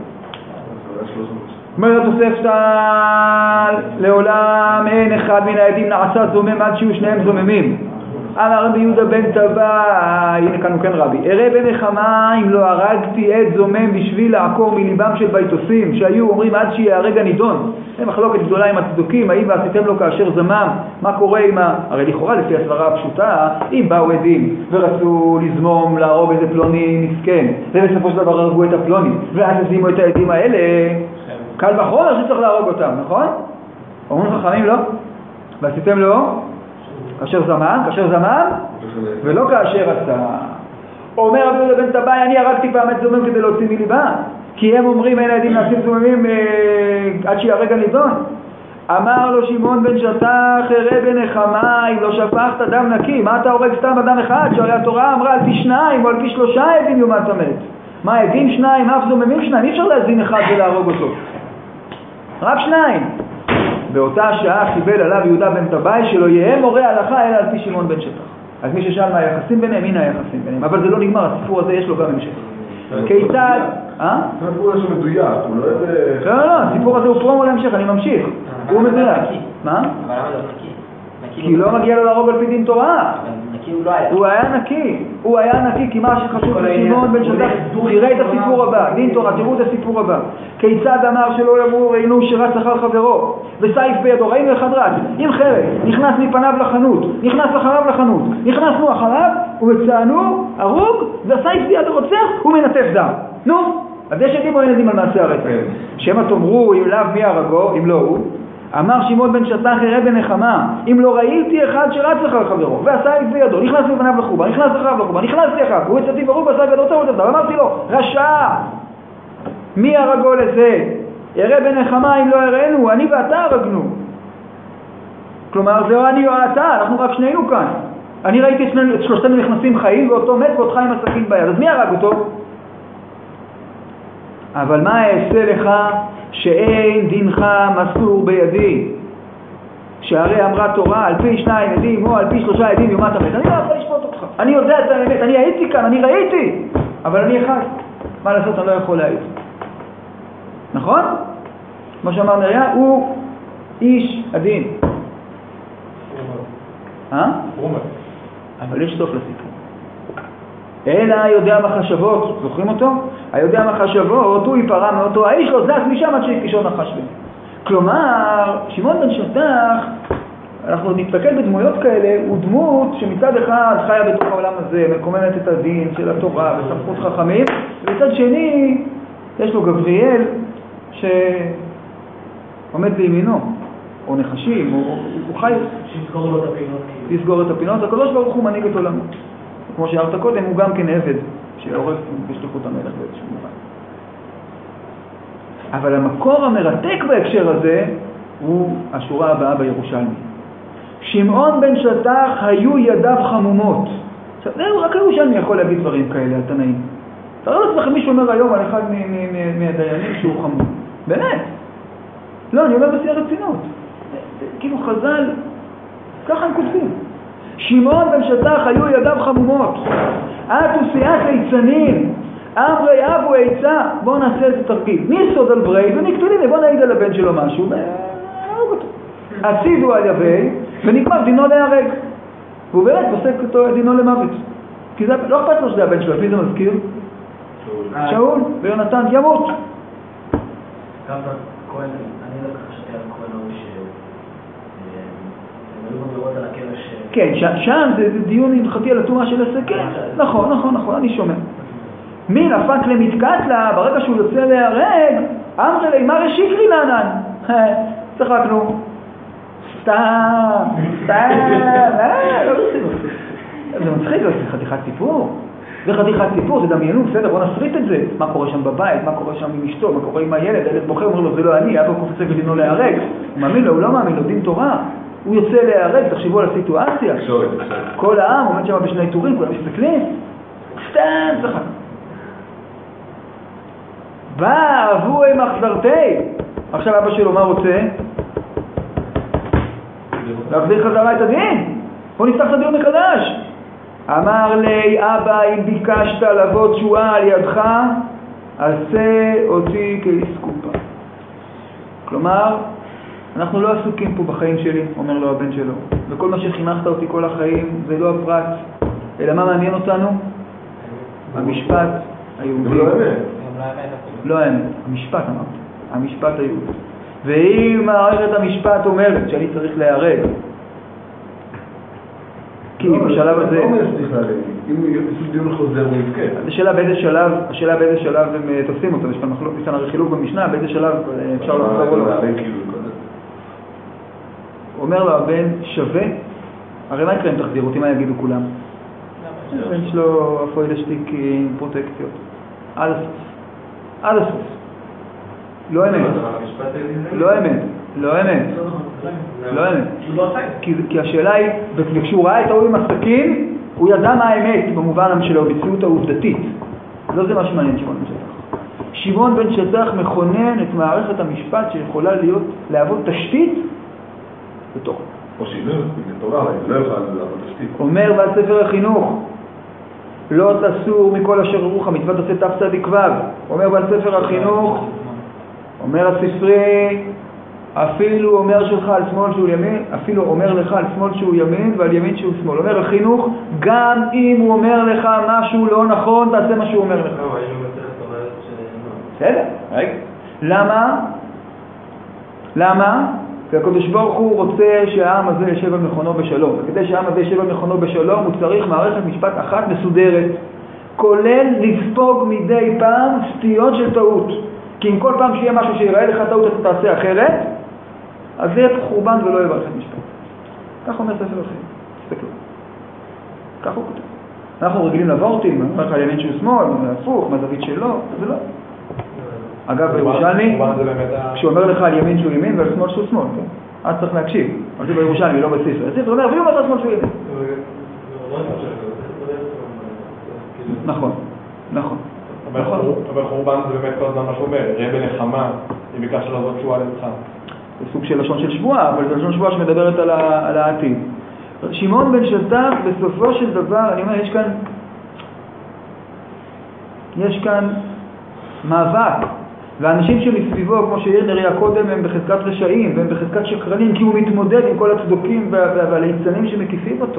אומר התוספתא, לעולם אין אחד מן העדים נעשה זומם עד שיהיו שניהם זוממים. אמר רבי יהודה בן טבעי, הנה כאן הוא כן רבי, אראה בנחמה אם לא הרגתי עד זומם בשביל לעקור מליבם של ביתוסים שהיו אומרים עד שיהרג הנידון. זה מחלוקת גדולה עם הצדוקים, האם ועשיתם לו כאשר זמם, מה קורה עם ה... הרי לכאורה לפי הסברה הפשוטה, אם באו עדים ורצו לזמום להרוג איזה פלוני מסכן, ובסופו של דבר הרגו את הפלוני, ואז הזימו את העדים האלה, קל וחומר שצריך להרוג אותם, נכון? אומרים חכמים לא? ועשיתם לו? כאשר זמן, כאשר זמן, ולא כאשר עשה. אומר רבי יהודה בן טבעי, אני הרגתי פעם את זומם כדי להוציא מליבה, כי הם אומרים אין העדים נעשים זוממים אה, עד שיהרג הנידון. אמר לו שמעון בן שטח, אראה בנחמה אם לא שפכת דם נקי. מה אתה הורג סתם אדם אחד? שהרי התורה אמרה על פי שניים או על פי שלושה עדים יומת המת. מה עדים שניים, אף זוממים שניים, אי אפשר להזין אחד ולהרוג אותו, רק שניים. באותה שעה קיבל עליו יהודה בן טבעי שלא יהיה מורה הלכה אלא על פי שמעון בן שטח. אז מי ששאל מה היחסים ביניהם, הנה היחסים ביניהם. אבל זה לא נגמר, הסיפור הזה יש לו גם המשך. כיצד? אה? זה הסיפור הזה מדויק, הוא לא איזה... לא, לא, לא, הסיפור הזה הוא פרומו להמשך, אני ממשיך. הוא מדויק. מה? אבל למה זה נקי? כי לא מגיע לו להרוג על פי דין תורה. נקי הוא לא היה. הוא היה נקי, הוא היה נקי, כי מה שחשוב לשמעון בן שטח, תראה את הסיפור הבא, דין תורה, תראו את הסיפור הבא. כיצד אמר שלא יאמרו ראינו שרץ אחר חברו, וסייף בידו, ראינו אחד רץ, עם חרב, נכנס מפניו לחנות, נכנס אחריו לחנות, נכנסנו אחריו, ומצאנו, הרוג, והסייף בידו רוצח, הוא מנטף דם. נו, אז יש עדים או אין עדים על מעשה הרצח? שמא תאמרו, אם לאו מי הרגו, אם לא הוא, אמר שמעון בן שטח אראה בנחמה אם לא ראיתי אחד שרץ אחר חברו ועשה את בידו, נכנס לפניו לחובה, נכנס אחריו לחובה, נכנס לי אחריו, הוא יצאתי ברור ועשה בידו אותו אותו, אמרתי לו, רשע, מי הרגו לזה? אראה בנחמה אם לא הראינו, אני ואתה הרגנו. כלומר זהו אני או אתה, אנחנו רק שנינו כאן. אני ראיתי את שלושתנו נכנסים חיים ואותו מת ואותך עם הסכין ביד, אז מי הרג אותו? אבל מה אעשה לך שאין דינך מסור בידי? שהרי אמרה תורה על פי שניים עדים או על פי שלושה עדים יומת המת. אני לא יכול לשפוט אותך, אני יודע את האמת, אני הייתי כאן, אני ראיתי, אבל אני אחד, מה לעשות, אני לא יכול להעיד. נכון? כמו שאמר נריה, הוא איש הדין. אה? אבל יש סוף לסיפור. אלא היודע מחשבות, זוכרים אותו? היודע מחשבות, הוא ייפרע מאותו האיש, לא זז משם עד שהקישו נחש בהם. כלומר, שמעון בן שטח, אנחנו נתפקד בדמויות כאלה, הוא דמות שמצד אחד חיה בתוך העולם הזה, מקוממת את הדין של התורה וסמכות חכמים, ובצד שני יש לו גבריאל שעומד לימינו, או נחשים, או, הוא חי. שיסגור לו את הפינות. לסגור את הפינות, הקדוש ברוך הוא מנהיג את עולמו. כמו שאמרת קודם, הוא גם כן עבד, שעורף בשליחות המלך באיזשהו מובן. אבל המקור המרתק בהקשר הזה, הוא השורה הבאה בירושלמי. שמעון בן שטח היו ידיו חמומות. עכשיו, רק הירושלמי יכול להגיד דברים כאלה על תנאים. תראו לעצמכם מישהו אומר היום על אחד מהדיינים שהוא חמום. באמת. לא, אני אומר בשיא הרצינות. כאילו חז"ל, ככה הם כותבים. שמעון בן שטח היו ידיו חמומות. אתו סיעת ליצנין. אמרי אבו עצה. בואו נעשה איזה תרגיל. מי יסוד על ברי ונקטולים. בואו נעיד על הבן שלו משהו. ונהרוג אותו. הצידו על יבי ונגמר דינו להיהרג. והוא באמת פוסק אותו דינו למוות. כי זה לא אכפת לו שזה הבן שלו. מי זה מזכיר? שאול ויונתן ימות. גם כהן, אני לא חשבתי על כהן ההוא ש... הם היו גם לראות על הקרש כן, שם זה דיון הלכתי על התאומה של הסכין. נכון, נכון, נכון, אני שומע. מי נפק למתקת לה, ברגע שהוא יוצא להיהרג, אמר לי, מה רשיקרי לענן? צחקנו. סתם, סתם, לא, לא עושים. זה מצחיק, זה חתיכת סיפור. זה חתיכת סיפור, זה דמיינו, בסדר, בוא נסריט את זה. מה קורה שם בבית, מה קורה שם עם אשתו, מה קורה עם הילד, הילד בוחר, אומר לו, זה לא אני, אבא קופצה ודינו להיהרג. הוא מאמין לו, הוא לא מאמין לו, דין תורה. הוא יוצא להיהרג, תחשבו על הסיטואציה. כל העם עומד שם בשני טורים, כולם מסתכלים. סתם, צחק. בא, אבו עם אכזרתי. עכשיו אבא שלו מה רוצה? להחזיר חזרה את הדין. בוא נפתח את הדיון מחדש. אמר לי, אבא, אם ביקשת לבוא תשועה על ידך, עשה אותי כאיסקופה. כלומר, אנחנו לא עסוקים פה בחיים שלי, אומר לו הבן שלו. וכל מה שחינכת אותי כל החיים זה לא הפרט, אלא מה מעניין אותנו? המשפט היהודי. לא האמת. לא האמת, המשפט אמרת. המשפט היהודי. ואם מערכת המשפט אומרת שאני צריך להיהרג, כי בשלב הזה... לא אומר סליחה לי, אם יעשו דיון חוזר הוא יבכה. השאלה באיזה שלב, השאלה באיזה שלב הם תופסים אותו, יש כאן מחלוק, יש כאן הרי חילוק במשנה, באיזה שלב אפשר לחזור או לא. אומר לו הבן שווה, הרי מה יקרה אם תחזיר אותי, מה יגידו כולם? הבן שלו אפוי לשתיק עם פרוטקציות. עד הסוף. עד הסוף. לא אמת. לא אמת. לא אמת. לא אמת. כי השאלה היא, וכשהוא ראה את ההוא עם הסכין, הוא ידע מה האמת במובן שלו, במציאות העובדתית. לא זה מה שמעניין שמעון בן שטח. שמעון בן שטח מכונן את מערכת המשפט שיכולה להיות, להוות תשתית בתוך. או שהיא לא תורה, היא לא יכולה לעבוד תשתית. אומר בעל ספר החינוך, לא תסור מכל אשר רוח, מצוות עשה תף צדיק ו'. אומר בעל ספר החינוך, אומר הספרי, אפילו אומר שלך על שמאל שהוא ימין, אפילו אומר לך על שמאל שהוא ימין ועל ימין שהוא שמאל. אומר החינוך, גם אם הוא אומר לך משהו לא נכון, תעשה מה שהוא אומר לך. בסדר, רגע. למה? למה? כי הקדוש ברוך הוא רוצה שהעם הזה ישב על מכונו בשלום. וכדי שהעם הזה ישב על מכונו בשלום, הוא צריך מערכת משפט אחת מסודרת, כולל לספוג מדי פעם סטיות של טעות. כי אם כל פעם שיהיה משהו שיראה לך טעות אתה תעשה אחרת, אז זה יהיה חורבן ולא יהיה מערכת משפט. כך אומר ספר אחר. תסתכלו. כך הוא כותב. אנחנו רגילים לוורטים, אומר לך על ימין שהוא שמאל, הפוך, מהזווית שלו, זה לא. אגב, בירושלמי, כשהוא אומר לך על ימין שהוא ימין ועל שמאל שהוא שמאל, אז צריך להקשיב. אבל זה בירושלמי, לא בספר. הספר אומר, והוא אומר על שמאל שהוא ימין. נכון, נכון. אבל חורבן זה באמת כל הזמן מה שאומר, ראה בנחמה, אם ביקשת לעשות תשועה לבך. זה סוג של לשון של שבועה, אבל זה לשון שבועה שמדברת על, ה, על העתיד. שמעון בן שטח, בסופו של דבר, אני אומר, יש כאן, יש כאן מאבק, והאנשים שמסביבו, כמו שהעיר נריה קודם, הם בחזקת רשעים, והם בחזקת שקרנים, כי הוא מתמודד עם כל הצדוקים והליצנים שמקיפים אותו.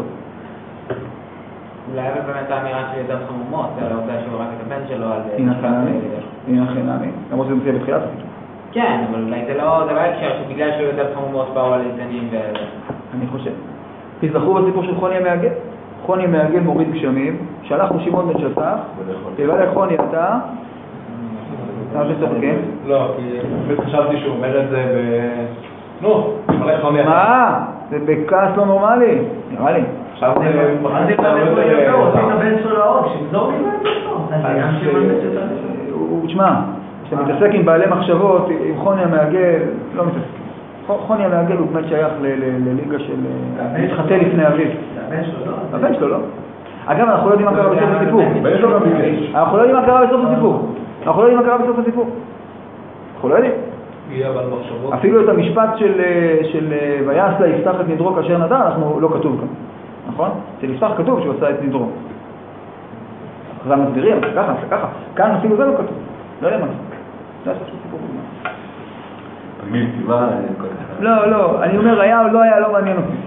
אולי באמת האמירה של ידיו חמומות, על העובדה שהוא רק את הבן שלו על... הנה חינמי, למרות שזה מציע בתחילת הסיפור. כן, אבל אולי זה לא הקשר שבגלל שהוא ידיו חמומות באו על ליצנים ו... אני חושב. תזכרו בסיפור של חוני המעגל. חוני המעגל מוריד גשמים, שלחנו שמעון בן שטח, תראה לך חוני אתה, אתה בסוף כן? לא, כי באמת חשבתי שהוא אומר את זה ב... נו, מלא חוני אתה. מה? זה בכעס לא נורמלי, נראה לי. עכשיו זה... אז זה באמת הוא ידע, הוא עושה את הבן שלו להרוג, שמזור לי בן שלו. אז זה גם שמעון בן שטח. הוא, תשמע, כשאתה מתעסק עם בעלי מחשבות, עם חוני המעגל, לא מתעסק. חוני המעגל הוא באמת שייך לליגה של... מתחתן לפני אביב. הבן שלו לא? הבן שלו לא. אגב, אנחנו לא יודעים מה קרה בסוף הסיפור. אנחנו לא יודעים מה קרה בסוף הסיפור. אנחנו לא יודעים מה קרה בסוף הסיפור. אנחנו לא יודעים. אפילו את המשפט של ויעש לה יפתח את נדרו כאשר נדר, אנחנו לא כתוב כאן. נכון? אצל יפתח כתוב שהוא עשה את נדרו. זה מסבירים, זה ככה, זה ככה. כאן אפילו זה לא כתוב. לא יודע מה זה. זה היה סוף סיפור בגמרא. תגיד, טיבה... לא, לא. אני אומר, היה או לא היה, לא מעניין אותי.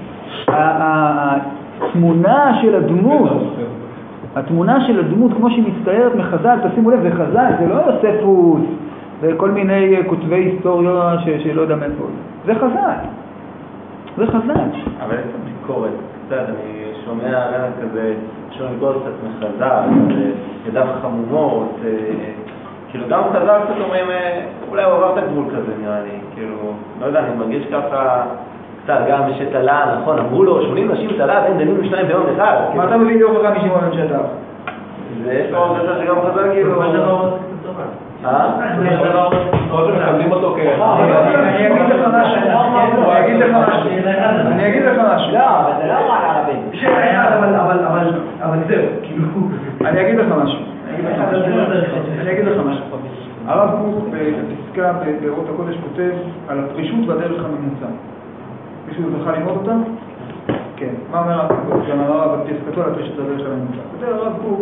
התמונה של הדמות, התמונה של הדמות, כמו שהיא מצטיירת מחז"ל, תשימו לב, זה חז"ל, זה לא יוספוס, וכל מיני כותבי היסטוריה שלא יודע מאיפה. זה חז"ל. זה חז"ל. אבל איזה ביקורת, קצת, אני שומע כזה, שומע גול קצת מחזק, ידיו חמומות, כאילו גם חזק קצת אומרים, אולי הוא עבר את הגבול כזה נראה לי, כאילו, לא יודע, אני מרגיש ככה קצת גם שתלה, נכון, אמרו לו שמונים נשים תלה, ואין דנים משניים ביום אחד. מה אתה מביא לי הוכחה משמעון בן שטח? ויש פה הרגשה שגם חזק כאילו... אה? עוד שמקבלים אותו כאחד. אני אגיד לך משהו, אני אגיד לך משהו, אני אגיד לך משהו. לא, אבל זה לא רע לערבים. אבל זהו, כאילו... אני אגיד לך משהו. אני אגיד לך משהו. הרב קוק בפסקה באורות הקודש כותב על הפרישות והדרך הממוצע. מישהו זכה ללמוד אותה? כן. מה אומר הרב קוק? גם הרב בפסקתו על הפרישות והדרך הממוצע. כותב הרב קוק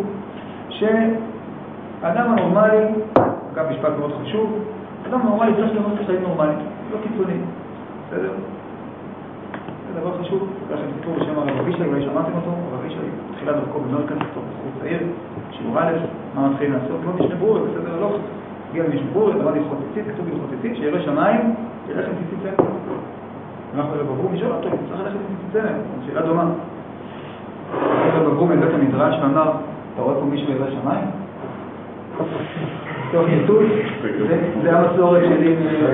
שאדם הנורמלי, גם משפט מאוד חשוב, אדם נורמלי צריך ללמוד חיים נורמליים, לא קיצוניים. בסדר? זה דבר חשוב. יש לכם סיפור בשם הרב אבישי, אולי שמעתם אותו, הרב אבישי, תחילת דרכו במרכז, טוב, בחור צעיר, שיעור א', מה מתחילים לעשות? לא משנה ברורי, בסדר, הלוך, הגיע למשנה ברורי, למד הלכות ציצית, כתוב הלכות ציצית, שירא שמיים, ילך עם ציצית צמר. אנחנו רב אברום, נשאל אותו, צריך ללכת עם ציצית צמר, שאלה דומה. רב אברום מבית המדרש ואמר, אתה רואה פה מישהו ירא שמיים? תוך ניתול, זה המסורת שלי.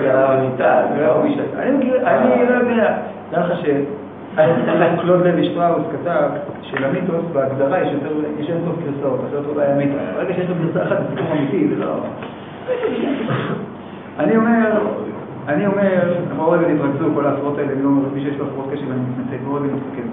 אני לא יודע, דע לך שקלוד לוי שטראוס כתב שלמיתוס בהגדרה יש אין סוף גרסאות, אחרת הוא לא היה מיתוס. ברגע שיש לו גרסה אחת, זה סיפור אמיתי, זה לא... אני אומר, אני אומר, אנחנו רגע נתרכזו כל ההפרעות האלה, אני לא אומר, מי שיש לו הפרעות קשב, אני מתנצל, בואו רגע נתפקד.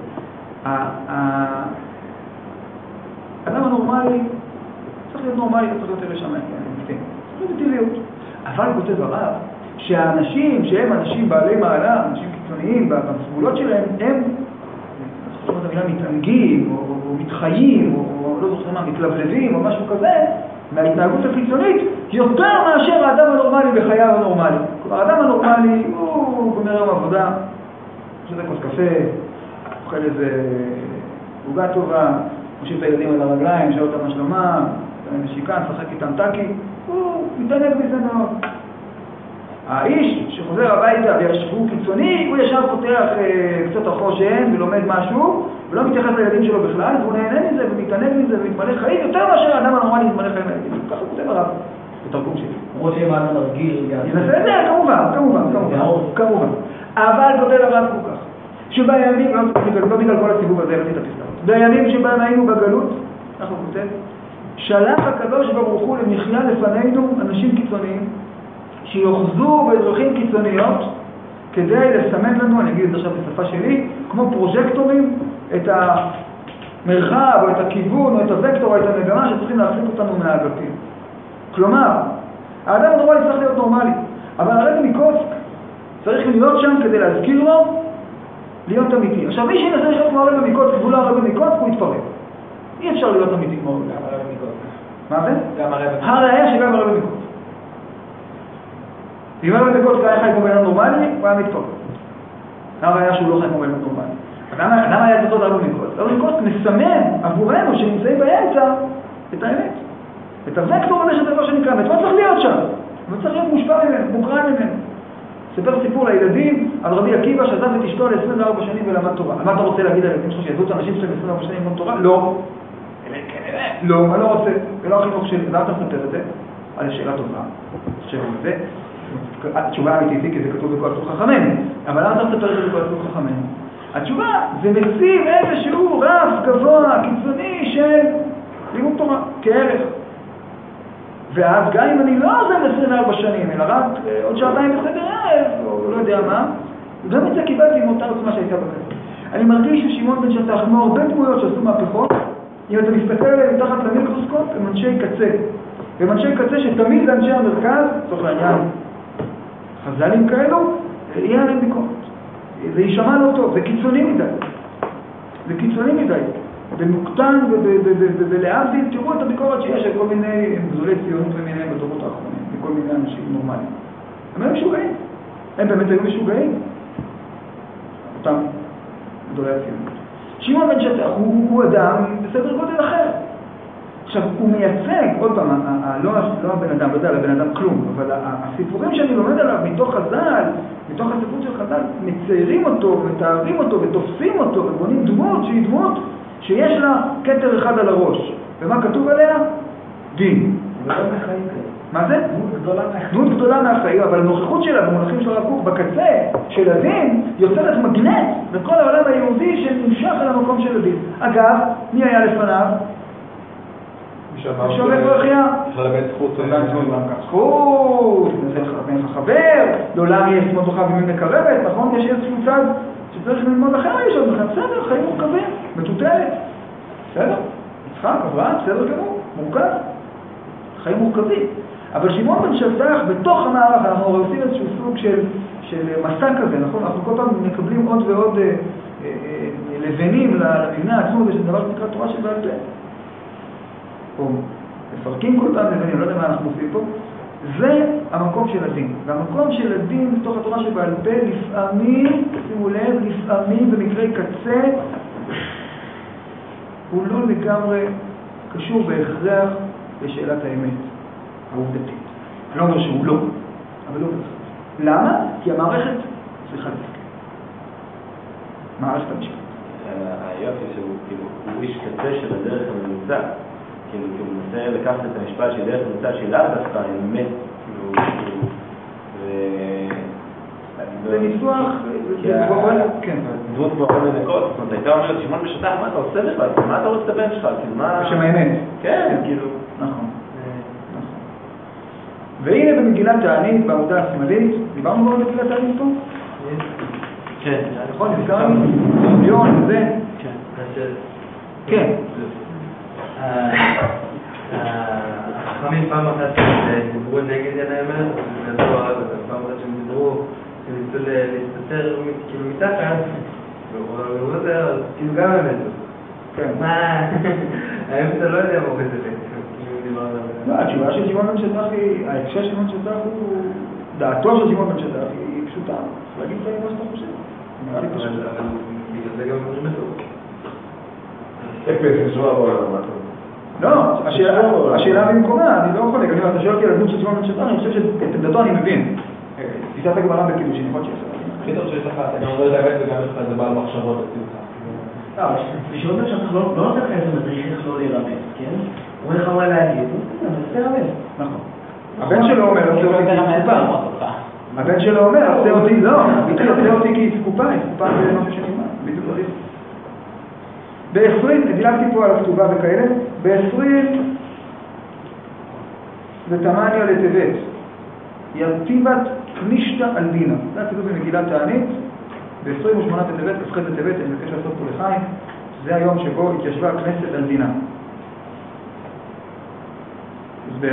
האדם הנורמלי, צריך להיות נורמלי, צריך להיות אלה שמיים, אני מסתים. זה בטבעיות. אבל כותב הרב, שהאנשים שהם אנשים בעלי מעלה, אנשים קיצוניים, בסגולות שלהם, הם, זאת אומרת, המילה מתענגים, או, או מתחיים, או, או לא זוכר מה, מתלבלבים, או משהו כזה, מההתנהגות החיצונית, יותר מאשר האדם הנורמלי בחייו הנורמלי. כלומר, האדם הנורמלי, הוא גומר יום עבודה, שותה כוס קפה, אוכל איזה עוגה טובה, מושיב את הילדים על הרגליים, שואל אותם מה שלומם, נשיקה, נשחק איתם טאקי, הוא מתענג בזה מאוד. האיש שחוזר הביתה והוא קיצוני, הוא ישר פותח אה, קצת החושן ולומד משהו, ולא מתייחס לילדים שלו בכלל, והוא נהנה מזה ומתענג מזה ומתמלא חיים, יותר מאשר האדם הנורמלי מתמלא חיים לילדים. ככה כותב הרב, בתרגום שלי. למרות שהם האדם הרגיל. זה כמובן, כמובן, כמובן, כמובן. אבל כותב הרב כל כך, שבימים, לא בגלל כל הסיבוב הזה, ראיתי את הפסקאות, בימים שבהם היינו בגלות, אנחנו כותב, שלח הקדוש ברוך הוא למחיה לפנינו אנשים קיצוניים, שיוחזו בדרכים קיצוניות כדי לסמן לנו, אני אגיד את זה עכשיו בשפה שלי, כמו פרוז'קטורים, את המרחב או את הכיוון או את הוקטור או את המגמה שצריכים להחליט אותנו מהאגפים. כלומר, האדם הנורמלי צריך להיות נורמלי, אבל הרבי מקוצק צריך להיות שם כדי להזכיר לו להיות אמיתי. עכשיו, מי שינסה לשאול כמו הרבי מקוצק והוא לא הרבי מקוצק, הוא יתפרק. אי אפשר להיות אמיתי כמו הרבי מקוצק. מה זה? גם הרבי מקוצק. הראיה שגם הרבי מקוצק. אם הרבי מקוצק היה חי כמו בן נורמלי, הוא היה מתפרק. הראיה שהוא לא חי כמו בן נורמלי. למה היה את זאת הרבי מקוצק? הרבי מקוצק מסמן עבורנו שנמצאים באמצע את האמת. את הוקטור הזה שזה לא שנקרא, ואת מה צריך להיות שם? וצריך להיות מושפע ממנו, מוקרן ממנו. ספר סיפור לילדים על רבי עקיבא שעזב את אשתו ל-עשרים וארבע שנים ולמד תורה. מה אתה רוצה להגיד על הילדים שלך שיעזבו את האנשים שלהם ל-עשרים וארבע שנים ללמוד תורה? לא. לא, אני לא רוצה. ולא החינוך שלי. למה אתה מספר את זה? על שאלה טובה. תחשב על זה. התשובה אמיתית היא כי זה כתוב בכל ספר חכמינו. אבל למה אתה מספר את זה בכל ספר חכמינו? התשובה זה מציב איזשהו רף גבוה, קיצוני של לימוד תורה, כערך. ואז גם אם אני לא עוזב עשרים וארבע שנים, אלא רק עוד שעתיים בסדר ערב, או לא יודע מה, גם את זה קיבלתי עם אותה עוצמה שהייתה בכנסת. אני מרגיש ששמעון בן שטח, כמו הרבה דמויות שעשו מהפכות, אם אתה מסתכל עליהם מתחת למיקרוסקופ, הם אנשי קצה. הם אנשי קצה שתמיד לאנשי המרכז, צורך לעניין חז"לים כאלו, יהיה עליהם ביקורת. זה יישמע לא טוב, זה קיצוני מדי. זה קיצוני מדי. במוקטן ולהבדיל, תראו את הביקורת שיש על כל מיני גדולי ציונות ומיניהם בדורות האחרונים, וכל מיני אנשים נורמליים. הם היו משוגעים. הם באמת היו משוגעים. אותם גדולי הציונות. שמעון בן שטח הוא, הוא אדם בסדר גודל אחר. עכשיו, הוא מייצג, עוד פעם, לא, לא הבן אדם, לא יודע, לבן אדם כלום, אבל הסיפורים שאני לומד עליו מתוך חז"ל, מתוך הסיפור של חז"ל, מציירים אותו, מתארים אותו ותופסים אותו ובונים דמות שהיא דמות שיש לה כתר אחד על הראש. ומה כתוב עליה? דין. מה זה? דמות גדולה מהחיים, אבל הנוכחות שלה במונחים של הרב קוק בקצה של הדין יוצרת מגנט בכל העולם היהודי שנמשך על המקום של הדין. אגב, מי היה לפניו? שומע פרחיה? אפשר לבית זכות. זכות, זה חבר, לעולם יהיה שמות זוכה ומין מקרבת, נכון? יש איזשהו צד שצריך ללמוד אחר הישון בכלל, בסדר, חיים מורכבים, מטוטלת, בסדר? יצחק, אברהם, בסדר גמור, מורכב, חיים מורכבים. אבל שמעון בן שטח בתוך המערך, אנחנו עושים איזשהו סוג של, של מסע כזה, נכון? אנחנו כל פעם מקבלים עוד ועוד אה, אה, לבנים למבנה עצמו, וזה דבר שנקרא תורה שבעל פה. או מפרקים כל פעם לבנים, לא יודע מה אנחנו עושים פה. זה המקום של הדין. והמקום של הדין בתוך התורה שבעל פה, לפעמים, שימו לב, לפעמים במקרי קצה, הוא לא לגמרי קשור בהכרח לשאלת האמת העובדתית. אני לא אומר שהוא לא, אבל לא בהכרח. למה? כי המערכת צריכה להסכים. מערכת המשפט. היופי שהוא הוא איש קצה של הדרך הממוצע. כאילו, כי הוא מנסה לקחת את המשפט של דרך הממוצע של לאו דווקא, אמת, כאילו, זה ניסוח, כן. דמות כמו כל מיני קוד, זאת אומרת, הייתה אומרת, שמעון בן שטח, מה אתה עושה בכלל? מה אתה רוצה לבן שלך? בשם האמת. כן, כאילו. נכון. והנה במגילת תענית, בעמודה השמאלית, דיברנו בו במגילת תענית פה? כן. נכון, נזכרנו? מיליון, זה? כן. כן. החכמים פעם אחת דיברו נגד עין האמת, פעם אחת שהם דיברו, שניסו להסתתר כאילו מתחת, ואומרו את זה, כאילו גם האמת. כן. מה? האמת אתה לא יודע מה הוא כזה. לא, התשובה של שמעון בן שטח היא, ההקשר של שמעון בן שטח הוא, דעתו של שמעון בן שטח היא פשוטה. להגיד את מה שאתה חושב. נראה לי פשוט. אבל בגלל זה גם אומרים את זה. אפס, נשמע בעולם, מה אתה לא, השאלה במקומה, אני לא חולק, אתה שואל אותי על הדמות של שמעון בן שטח, אני חושב שאת עמדתו אני מבין. תפיסת הגמרא בקידושין, יכול להיות שיש. הכי טוב שיש לך, אתה גם אומר את האמת וגם יש לך איזה בעל מחשבות בציורך. לא, בשביל בן שטח לא נותן לך איזה מדריך איך לא להירמז, כן? הוא אומר לך מה להגיד, הוא מנסה להירמז. נכון. הבן שלו אומר, עושה אותי כאסקופה. הבן שלו אומר, עושה אותי, לא, עושה אותי כאסקופה, אסקופה זה משהו שנאמר, בדיוק בדיוק. ב-עשרים, דילגתי פה על הכתובה וכאלה, ב-עשרים ותמניה לטבת, ירטיבת קנישתא על דינה. זה הכתוב במגילת תענית, ב-עשרים ושמונה בטבת, כ"ח בטבת, אני מבקש לעשות פה לחיים, זה היום שבו התיישבה הכנסת על דינה. הסבר?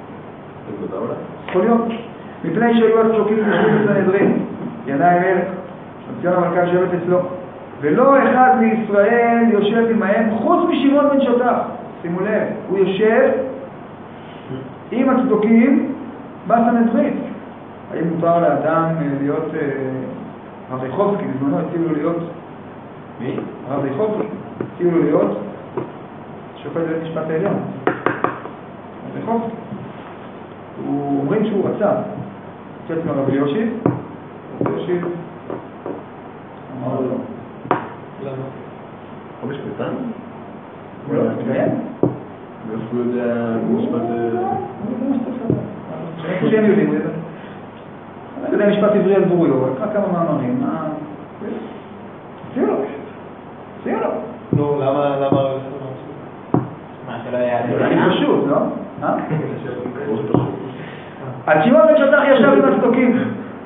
יכול להיות. מפני שהיו הצוקים יושבים בסנהדרין, ינאי מלך, ציון המלכה יושבת אצלו, ולא אחד מישראל יושב עמהם חוץ משמעון בן שטח. שימו לב, הוא יושב עם הצדוקים בסנהדרין. האם מותר לאדם להיות הרב איחובסקי, בזמנו הציעו לו להיות מי? הרב איחובסקי, הציעו לו להיות שופט בית משפט העליון. הרב איחובסקי. אומרים שהוא רצה, יוצא עם הרב יושיב, הרב יושיב אמר לו לא. למה? הוא משפטן? הוא לא מתקיים? ואיך הוא יודע משפט... הוא משפט. איפה שהם יודעים את זה? אני יודע משפט עברי על בוריו, רק כמה מאמרים, מה... ציעו לו, ציעו לו. נו, למה... למה... מה שלא היה... אני פשוט, לא? אה? אז שמעון בן שטח ישב עם הצדוקים.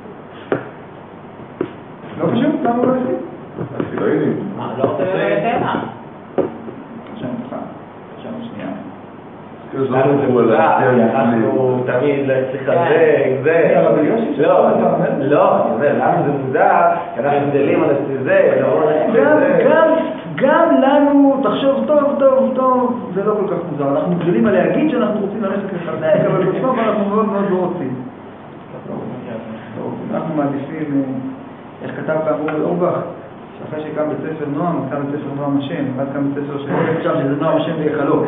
לא פשוט? למה הוא לא עושה? אפילוידים. מה, לא רוצה לראות תמה? עכשיו נתך, עכשיו שנייה. אנחנו תמיד צריך לחזק, זה... לא, לא, לנו זה מודע, אנחנו גדלים על זה, גם לנו, תחשוב טוב, טוב, טוב, זה לא כל כך מוזר. אנחנו גדלים על להגיד שאנחנו רוצים ללכת לחזק, אבל בסוף אנחנו מאוד מאוד לא רוצים. אנחנו מעדיפים, איך כתב פעם אורי אורבך, שאחרי שקם בית ספר נועם, קם בית ספר נועם השם, ואז קם בית ספר שם, שם שזה נועם השם בהיכלו.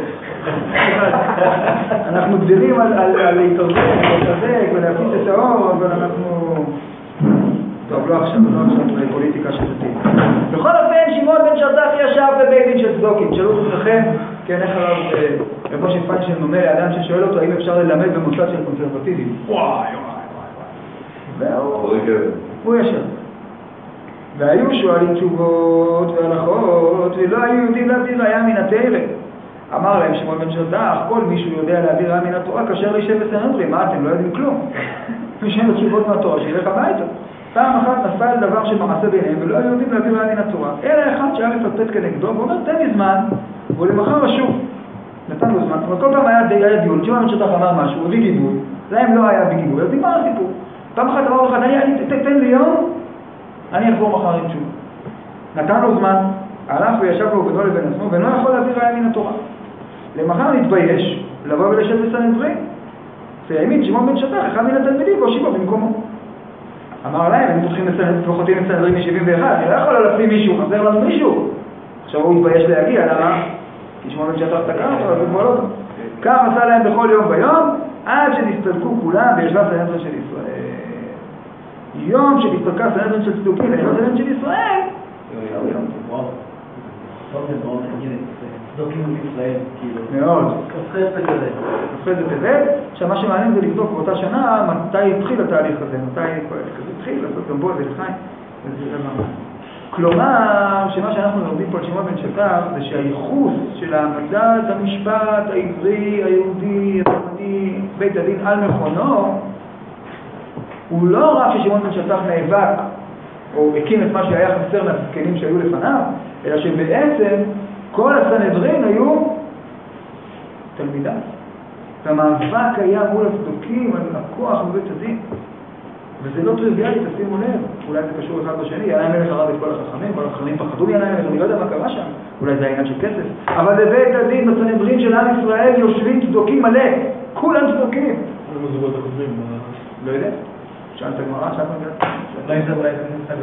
אנחנו גדלים על להתערבב, להתחזק ולהפיץ את האור, אבל אנחנו... טוב, לא עכשיו, לא עכשיו, זה פוליטיקה שיטתית. בכל אופן, שמעון בן שטח ישב בית דין של צדוקים, תשאלו את עצמכם, כן, איך הרב רבו שפיינשטיין אומר לאדם ששואל אותו האם אפשר ללמד במוסד של קונסרבטיבים. וואי, וואי, וואי. והוא ישר. והיו שואלים תשובות והלכות, ולא היו יודעים להביא ראיה מן התורה. אמר להם שמעון בן שטח, כל מישהו יודע להביא ראיה מן התורה, כאשר להישב בסנהדרין, מה אתם לא יודעים כלום? מי שאין לו תשובות מהתורה, שילך הביתה. פעם אחת נפל דבר שמעשה ביניהם, ולא היו יודעים להביא ראיה מן התורה. אלא אחד שהיה מפטפט כנגדו, ואומר, תן לי זמן, ולמחר לשוב. נתן לו זמן, אבל כל פעם היה דיון, שמעון בן שטח אמר משהו, הוא הביא גיבוי, להם לא היה בגיבוי, אז נגמר הסיפור. פעם אחת אמר לך, תן לי יום, אני אחזור מחר עם תשובה. נתן לו זמן, הלך וישב לו גדול לבן עצמו, ולא יכול להביא ראיה מן התורה. למחר נתבייש, לבוא ולשב בסנהדרין. והעמיד שמעון בן שטח, אחד מן התלמידים, והושיבו במקומו. אמר להם, הם פוחתים את סנהדרין מ-שבעים ואחת, אני לא יכול להפסיד מישהו, חזר לנו מישהו. עכשיו הוא התבייש להגיע, למה? כי שמעון בן שטח תקע אותו, אז הוא כבר לא. כך עשה להם בכל יום ביום, עד שנסתלקו כולם וישבה סנהדרין של ישראל. יום שנסתלקה סנהדרין של צדוקים ונכנסה של ישראל, זהו יום. וואו. טוב, זה מאוד מעניין. צדוקים בישראל, כאילו. מאוד. כ"ח בטבת. כ"ח בטבת. עכשיו, מה שמעניין זה לבדוק באותה שנה, מתי התחיל התהליך הזה, מתי פרויקט כזה התחיל, לעשות גם בו ולחיים. כלומר, שמה שאנחנו לומדים פה על שמעון בן שטח, זה שהייחוס של העמדת המשפט העברי, היהודי, התימני, בית הדין על מכונו, הוא לא רק ששמעון בן שטח נאבק, או הקים את מה שהיה חסר מהזקנים שהיו לפניו, אלא שבעצם כל הסנהדרין היו תלמידה. והמאבק היה מול הצדוקים, על הכוח בבית הדין. וזה לא טריוויאלי, תשימו לב. אולי זה קשור אחד בשני, ינאי מלך הרב את כל החכמים, כל החכמים פחדו ינאי מלך, אני לא יודע מה קרה שם. אולי זה העניין של כסף. אבל בבית הדין, בסנהדרין של עם ישראל, יושבים צדוקים מלא. כולם צדוקים. מה זוגות החוזרים? לא יודע. שאלת הגמרא, שאלת הגמרא. אולי זה אולי זה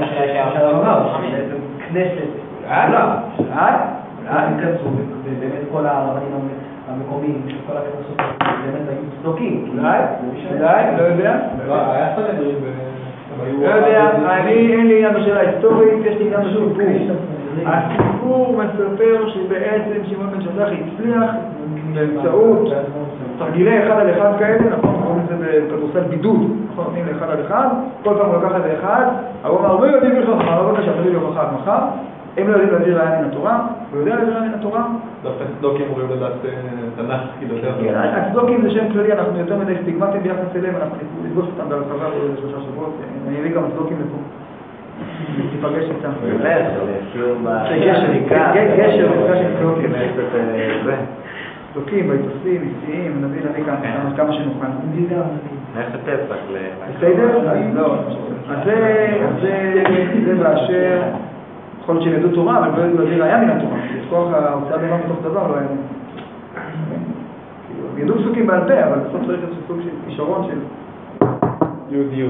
כנסת. לא. אולי ייכנסו, ובאמת כל הרבנים המקומיים של כל הכנסות באמת היו צדוקים. אולי? אולי? לא יודע? היה סנהדרין לא יודע, אני אין לי עניין בשאלה היסטורית, יש לי עניין בסיפור. הסיפור מספר שבעצם שמעון בן שטח הצליח באמצעות תרגילי אחד על אחד כאלה, נכון? קוראים לזה בכדורסל בידוד, נכון? נותנים לאחד על אחד, כל פעם הוא לקח את האחד, הוא אמר, הרבה יודעים לך מחר, לא בבקשה, תביא לי הוכחה מחר, הם לא יודעים להביא ראיה מן התורה, הוא יודע להביא ראיה מן התורה? דווקא צדוקים אמורים לדעת תנ"ך, כאילו יותר טוב. הצדוקים זה שם כללי, אנחנו יותר מדי סטיגמטים ביחס אליהם, אנחנו נפגוש אותם בהרחבה בעוד שלושה שבועות, אני אביא גם הצדוקים לפה. תיפגש איתם. באמת, זה גשר, גשר, מפגש עם צדוקים. זה. צדוקים, ביתוסים, נשיאים, נביא נביא כאן כמה שנוכל. נלך לפסח. בסדר? אז לא. אז זה באשר, יכול להיות שהם ידעו תורה, אבל לא ידעו להביא ראיה מן התורה. כוח ההוצאה דבר מתוך דבר לא היה. הם ידעו פסוקים בעל פה, אבל בסוף צריך להיות סוג של כישרון של... יהודיות.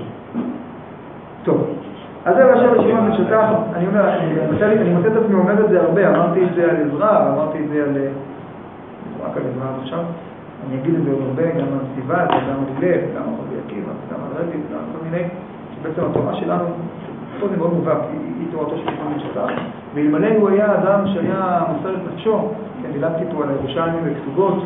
טוב. אז זה באשר לשמעון בן שטח, אני אומר, אני מוצא את עצמי אומר את זה הרבה, אמרתי את זה על עזרא, אמרתי את זה על... רק על עזרא עכשיו, אני אגיד את זה עוד הרבה, גם על סיבת, גם על לב, גם על רבי עקיבא, גם על רבי, גם על כל מיני, שבעצם התורה שלנו, פה זה מאוד מובהק, היא תורתו של שמעון בן שטח, ואלמלא הוא היה אדם שהיה מוסר את נפשו, כן, דילגתי פה על הירושלמים וכתובות,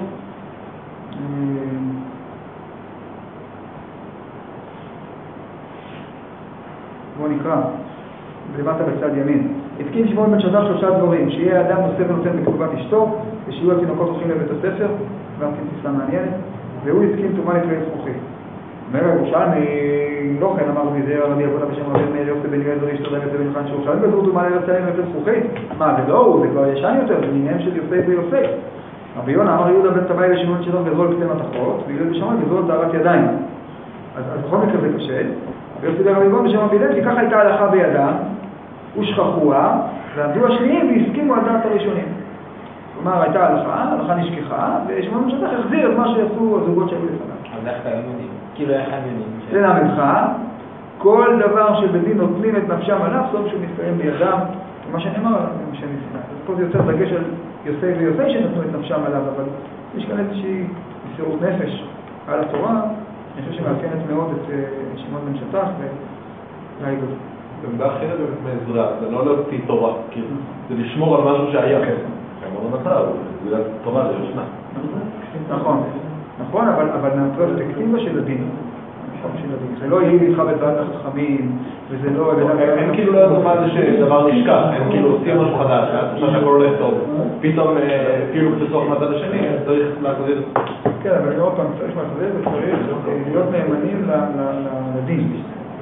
בואו נקרא, למטה בצד ימין. התקין שמעון בן שטח שלושה דברים, שיהיה אדם נושא ונותן בכתובת אשתו, ושיהיו התינוקות הולכים לבית הספר, גם כן תסלה מעניינת, והוא התקין תרומה לכלי זכוכית. אומר ירושלמי, לא כן אמר רבי זעיר רבי עבודה בשם רבי מאיר יוסף בן אליעזר איש תודה יוסף בן יוחנן שירושלמי בזרו תרומה לירושלים לבית זכוכית. מה, זה לא הוא, זה כבר ישן יותר, זה עניין של יוסף ויוסף. רבי יונה אמר יהודה בן טבעי לשמעון בן שטח בזרוע קצה מתכות, ויהודה בשמעון בזרוע טהרת ידיים. אז בכל מקרה זה קשה. ויוסי דרבי בון בשם אבילת, כי ככה הייתה הלכה בידם, ושכחוה, ועמדו השניים והסכימו על דעת הראשונים. כלומר, הייתה הלכה, הלכה נשכחה, ושמעון בן שטח החזיר את מה שעשו הזוגות שהיו לפניו. אז איך אתה יודעים? כאילו איך הם יודעים? זה נעמדך, כל דבר שבדין נותנים את נפשם עליו, סוף שהוא מתקיים בידם, ומה שנאמר עליו, זה מה שנפנה. אז פה זה יותר דגש על יוסי ויוסי שנתנו את נפשם עליו, אבל יש כאן איזושהי מסירות נפש על התורה, אני חושב שמאפיינת מאוד את שמעון בן שטח, ואולי עמדה אחרת מעזרה, זה לא להוציא תורה, זה לשמור על משהו שהיה. אמרנו נחלה, זה תורה, זה ישנה. נכון, נכון, אבל מהפרספקטיבה של הדין. זה לא יהיה איתך בצד החכמים, וזה לא... אין כאילו לא זמן זה שדבר נשכח, אין כאילו עושים משהו חדש, ואז עכשיו שהכל הולך טוב. פתאום כאילו בסוף מהצד השני, צריך להחזיר. כן, אבל עוד פעם, צריך להחזיר וצריך להיות נאמנים לדין.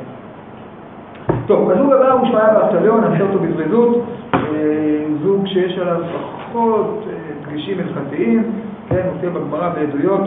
טוב, הזוג הבא הוא שמעיה ואבטליון, נעשה אותו בזריזות, זוג שיש עליו פחות דגשים הלכתיים, כן, מופיע בגמרא בעדויות.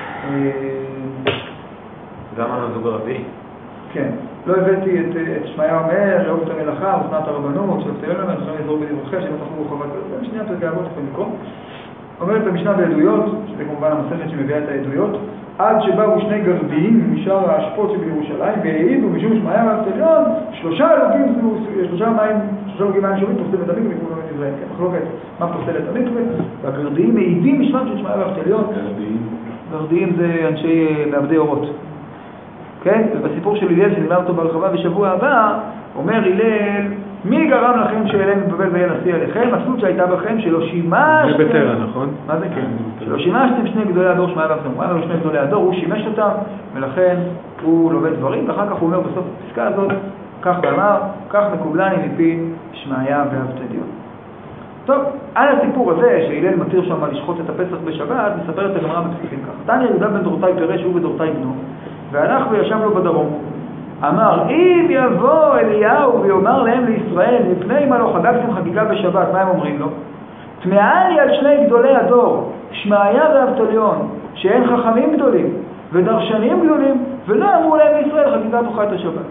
גם על הזוג הרביעי. כן, לא הבאתי את שמעיה אומר, לאהוב את המלאכה, אופנת הרבנות, שאבטליון אומר, עכשיו יזור בדברכם, שלא תחלו חובת, זה שנייה פרקי אבות יכולים לקרוא. אומרת המשנה בעדויות, שזה כמובן המסכת שמביאה את העדויות, עד שבאו שני גרדים משאר האשפות שבירושלים, והעידו משום שמעיה ואבטליון, שלושה אלוקים, שלושה מים, שלושה אלוקים מים שומעים, פוסל את המקווה, כמו לא מדברי, כן, מחלוקת, מה פוסל את המקווה, והגרדים מעידים משמם של שמעיה ואבטליון. גרדים זה אנשי מעבדי אורות. כן? ובסיפור של הלל, שנלמד אותו ברחבה בשבוע הבא, אומר הלל, מי גרם לכם שאליהם מבבל ויהיה נשיא עליכם? הסוד שהייתה בכם שלא שימשתם... זה בטרה, נכון? מה זה כן? שלא שימשתם שני גדולי הדור שמעיה ואבטליון. הוא אמר שני גדולי הדור, הוא שימש אותם, ולכן הוא לומד דברים, ואחר כך הוא אומר בסוף הפסקה הזאת, כך ואמר, כך מקובלני מפי שמעיה ואבטליון. טוב, על הסיפור הזה, שהלל מתיר שם לשחוט את הפסח בשבת, מספר את הגמרא בפסחים כך. תניא יהודה בן דורתאי פירש, הוא ודורתאי בנו, והלך וישב לו בדרום. אמר, אם יבוא אליהו ויאמר להם לישראל, מפני מה לא חגגתם חגיגה בשבת, מה הם אומרים לו? תמאה לי על שני גדולי הדור, שמעיה ואבטליון, שאין חכמים גדולים ודרשנים גדולים, ולא אמרו להם לישראל חגיגה דוחה את השבת.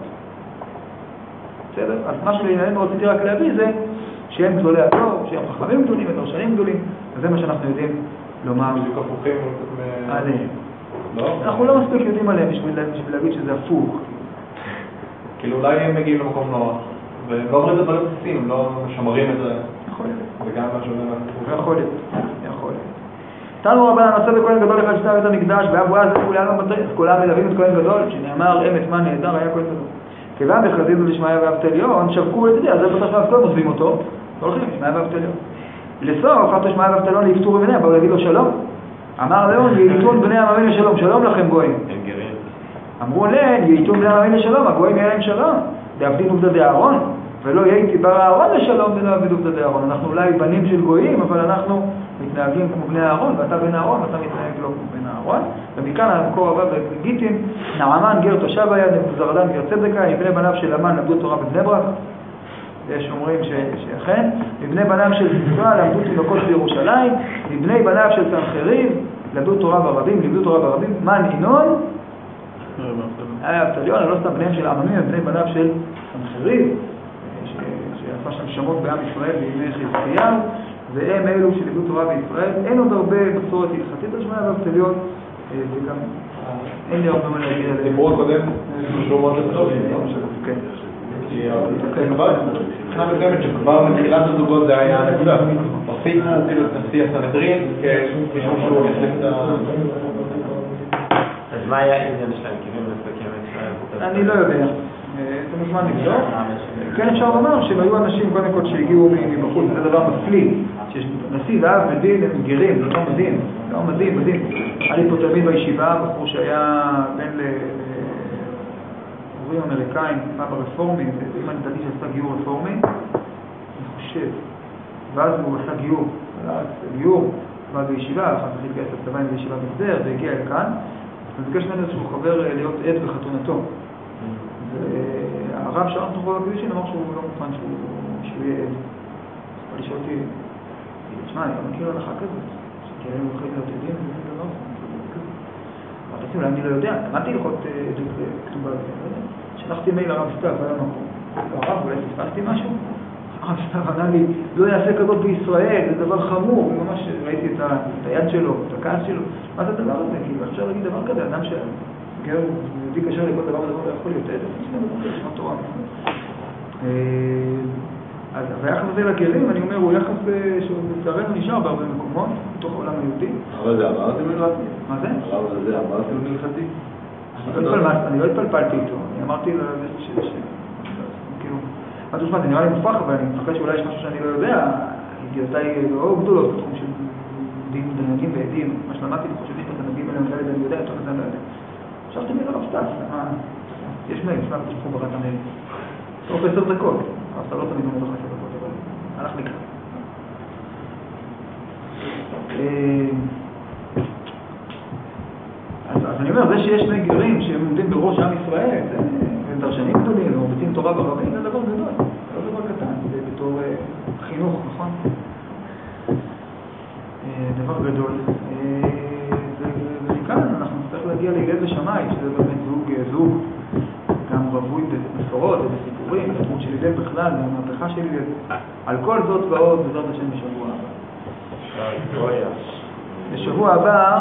בסדר? אז מה שלענייננו רציתי רק להביא זה, שהם גדולי הדור, שהם חכמים גדולים ודרשנים גדולים, וזה מה שאנחנו יודעים לומר בדיוק הפוכים עליהם. לא? אנחנו לא מספיק יודעים עליהם בשביל להגיד שזה הפוך. כאילו אולי הם מגיעים למקום נוח, והם לא אומרים את הדברים בסיסיים, הם לא משמרים את זה. יכול להיות. וגם מה שאומרים על יכול להיות, יכול להיות. תנו רבן הנושא בכהן גדול אחד שתה בית המקדש, ואבו אז וכולם במטריס, כולם מלווים את כהן גדול, שנאמר אמת מה נהדר היה כהן גדול. כיוון בחזיזו לשמעיה ואבטליון, שווקו את זה, אז זה פתח ואבטליון, עוזבים אותו, הולכים לשמעיה ואבטליון. לסוף, אחת שמעיה ואבטליון להפטור מבניה, באו להגיד לו שלום. אמר לאון, ייתון בני המאמין לשלום, שלום לכם גויים. אמרו להם, ייתון בני המאמין לשלום, הגויים יהיה להם שלום. דעבדין עובדדי אהרון, ולא ייתי בר אהרון לשלום ולא עבד עובדדי אהרון. אנחנו אולי בנים של גויים, אבל אנחנו מתנהגים כמו בני אהרון, ואתה בן אהרון, ואתה מתנהג לא כמו בן אהרון. ומכאן המקור הבא בגיטין, נעמן גר תושב היה, נבוזרדן גר צדקה, מבני בניו של אמן למדו תורה בבני ברק. יש אומרים שאכן, מבני בניו של ישראל למדו תינוקות בירושלים, מבני בניו של סנחריב למדו תורה ברבים, למדו תורה ברבים, מן ינון, היה אבטליון, לא סתם בניהם של עממים, בני בניו של סנחריב, שעשה שם שמות בעם ישראל בימי חזקיהו, והם אלו שלמדו תורה בישראל. אין עוד הרבה מסורת הלכתית על שמעיה ואבטליון, וגם אין לי הרבה מה להגיד עליהם. דיברו הקודם, שהוא מאוד לפשובים, לא? כן. מבחינה מסוימת שכבר מתחילת הזוגות זה היה נקודה. הוסיפו כאילו את נשיא הסנהדרין כמישהו שהוא יחליף את ה... אז מה היה העניין שלהם? כאילו הם מסתכלים את שלהם? אני לא יודע. זה מוזמן לבדוק. כן אפשר לומר שהם היו אנשים קודם כל שהגיעו מבחוץ, זה דבר מפליא. נשיא ואב ודין הם גרים, זה לא מדהים. לא מדהים, מדהים. היה לי פה תלמיד בישיבה, בחור שהיה בן ל... הורים אמריקאים, מה ברפורמי, אם אני דעתי שעשה גיור רפורמי, אני חושב. ואז הוא עשה גיור, גיור, עבד בישיבה, אחר כך התגייס לצבא עם בישיבה מסדר, והגיע לכאן. אז ביקש ממנו איזשהו חבר להיות עד בחתונתו. והרב שרם תוכו בקדישין אמר שהוא לא מוכן שהוא יהיה עד. אבל לשאול אותי, תשמע, אני לא מכיר הלכה כזאת, שכאלה הם הולכים להיות עדים, אני לא יודע. אבל אולי אני לא יודע, למדתי ללכות עדות כתובה בזה. שלחתי מייל לרב סתיו, היה מקום. הרב, אולי תפסתי משהו? הרב סתיו ענה לי, לא יעשה כזאת בישראל, זה דבר חמור. ממש ראיתי את היד שלו, את הכעס שלו. מה זה הדבר הזה? כאילו, אפשר להגיד דבר כזה, אדם שגר יהודי קשר לכל דבר ודבר לא יכול להיות עד. זה נשמע תורה. אז היחס הזה לגרים, אני אומר, הוא יחס שלצערנו נשאר בהרבה מקומות, בתוך העולם היהודי. אבל זה אמרתי מלכתי? מה זה? אבל זה אמרתי מלכתי? אני לא התפלפלתי איתו, אני אמרתי לו כאילו, אז תשמע, זה נראה לי מופרך, אבל אני מפחד שאולי יש משהו שאני לא יודע, ידיעותיי לא גדולות בתחום של דין דנגים ועדים, מה שלמדתי וחושבים את הדנגים האלה, אני יודע, אני יודע, יותר כזה אני לא יודע. עכשיו תמיד הרב סטס, יש מייל, סתם תשכחו ברת המייל. תוך עשר דקות, אז אתה לא תמיד עומד לך עשר דקות, אבל הלך לקראת. אז אני אומר, זה שיש שני גרים שהם עומדים בראש עם ישראל, הם דרשנים גדולים, הם עובדים תורה ברבים, זה דבר גדול, זה לא דבר קטן, זה בתור חינוך, נכון? דבר גדול. ומכאן אנחנו נצטרך להגיע להיגד בשמיים, שזה באמת זוג, זוג, גם רבוי בספרות ובסיפורים, בספרות של הילל בכלל, במהפכה של הילל. על כל זאת ועוד, בעזרת השם בשבוע הבא. בשבוע הבא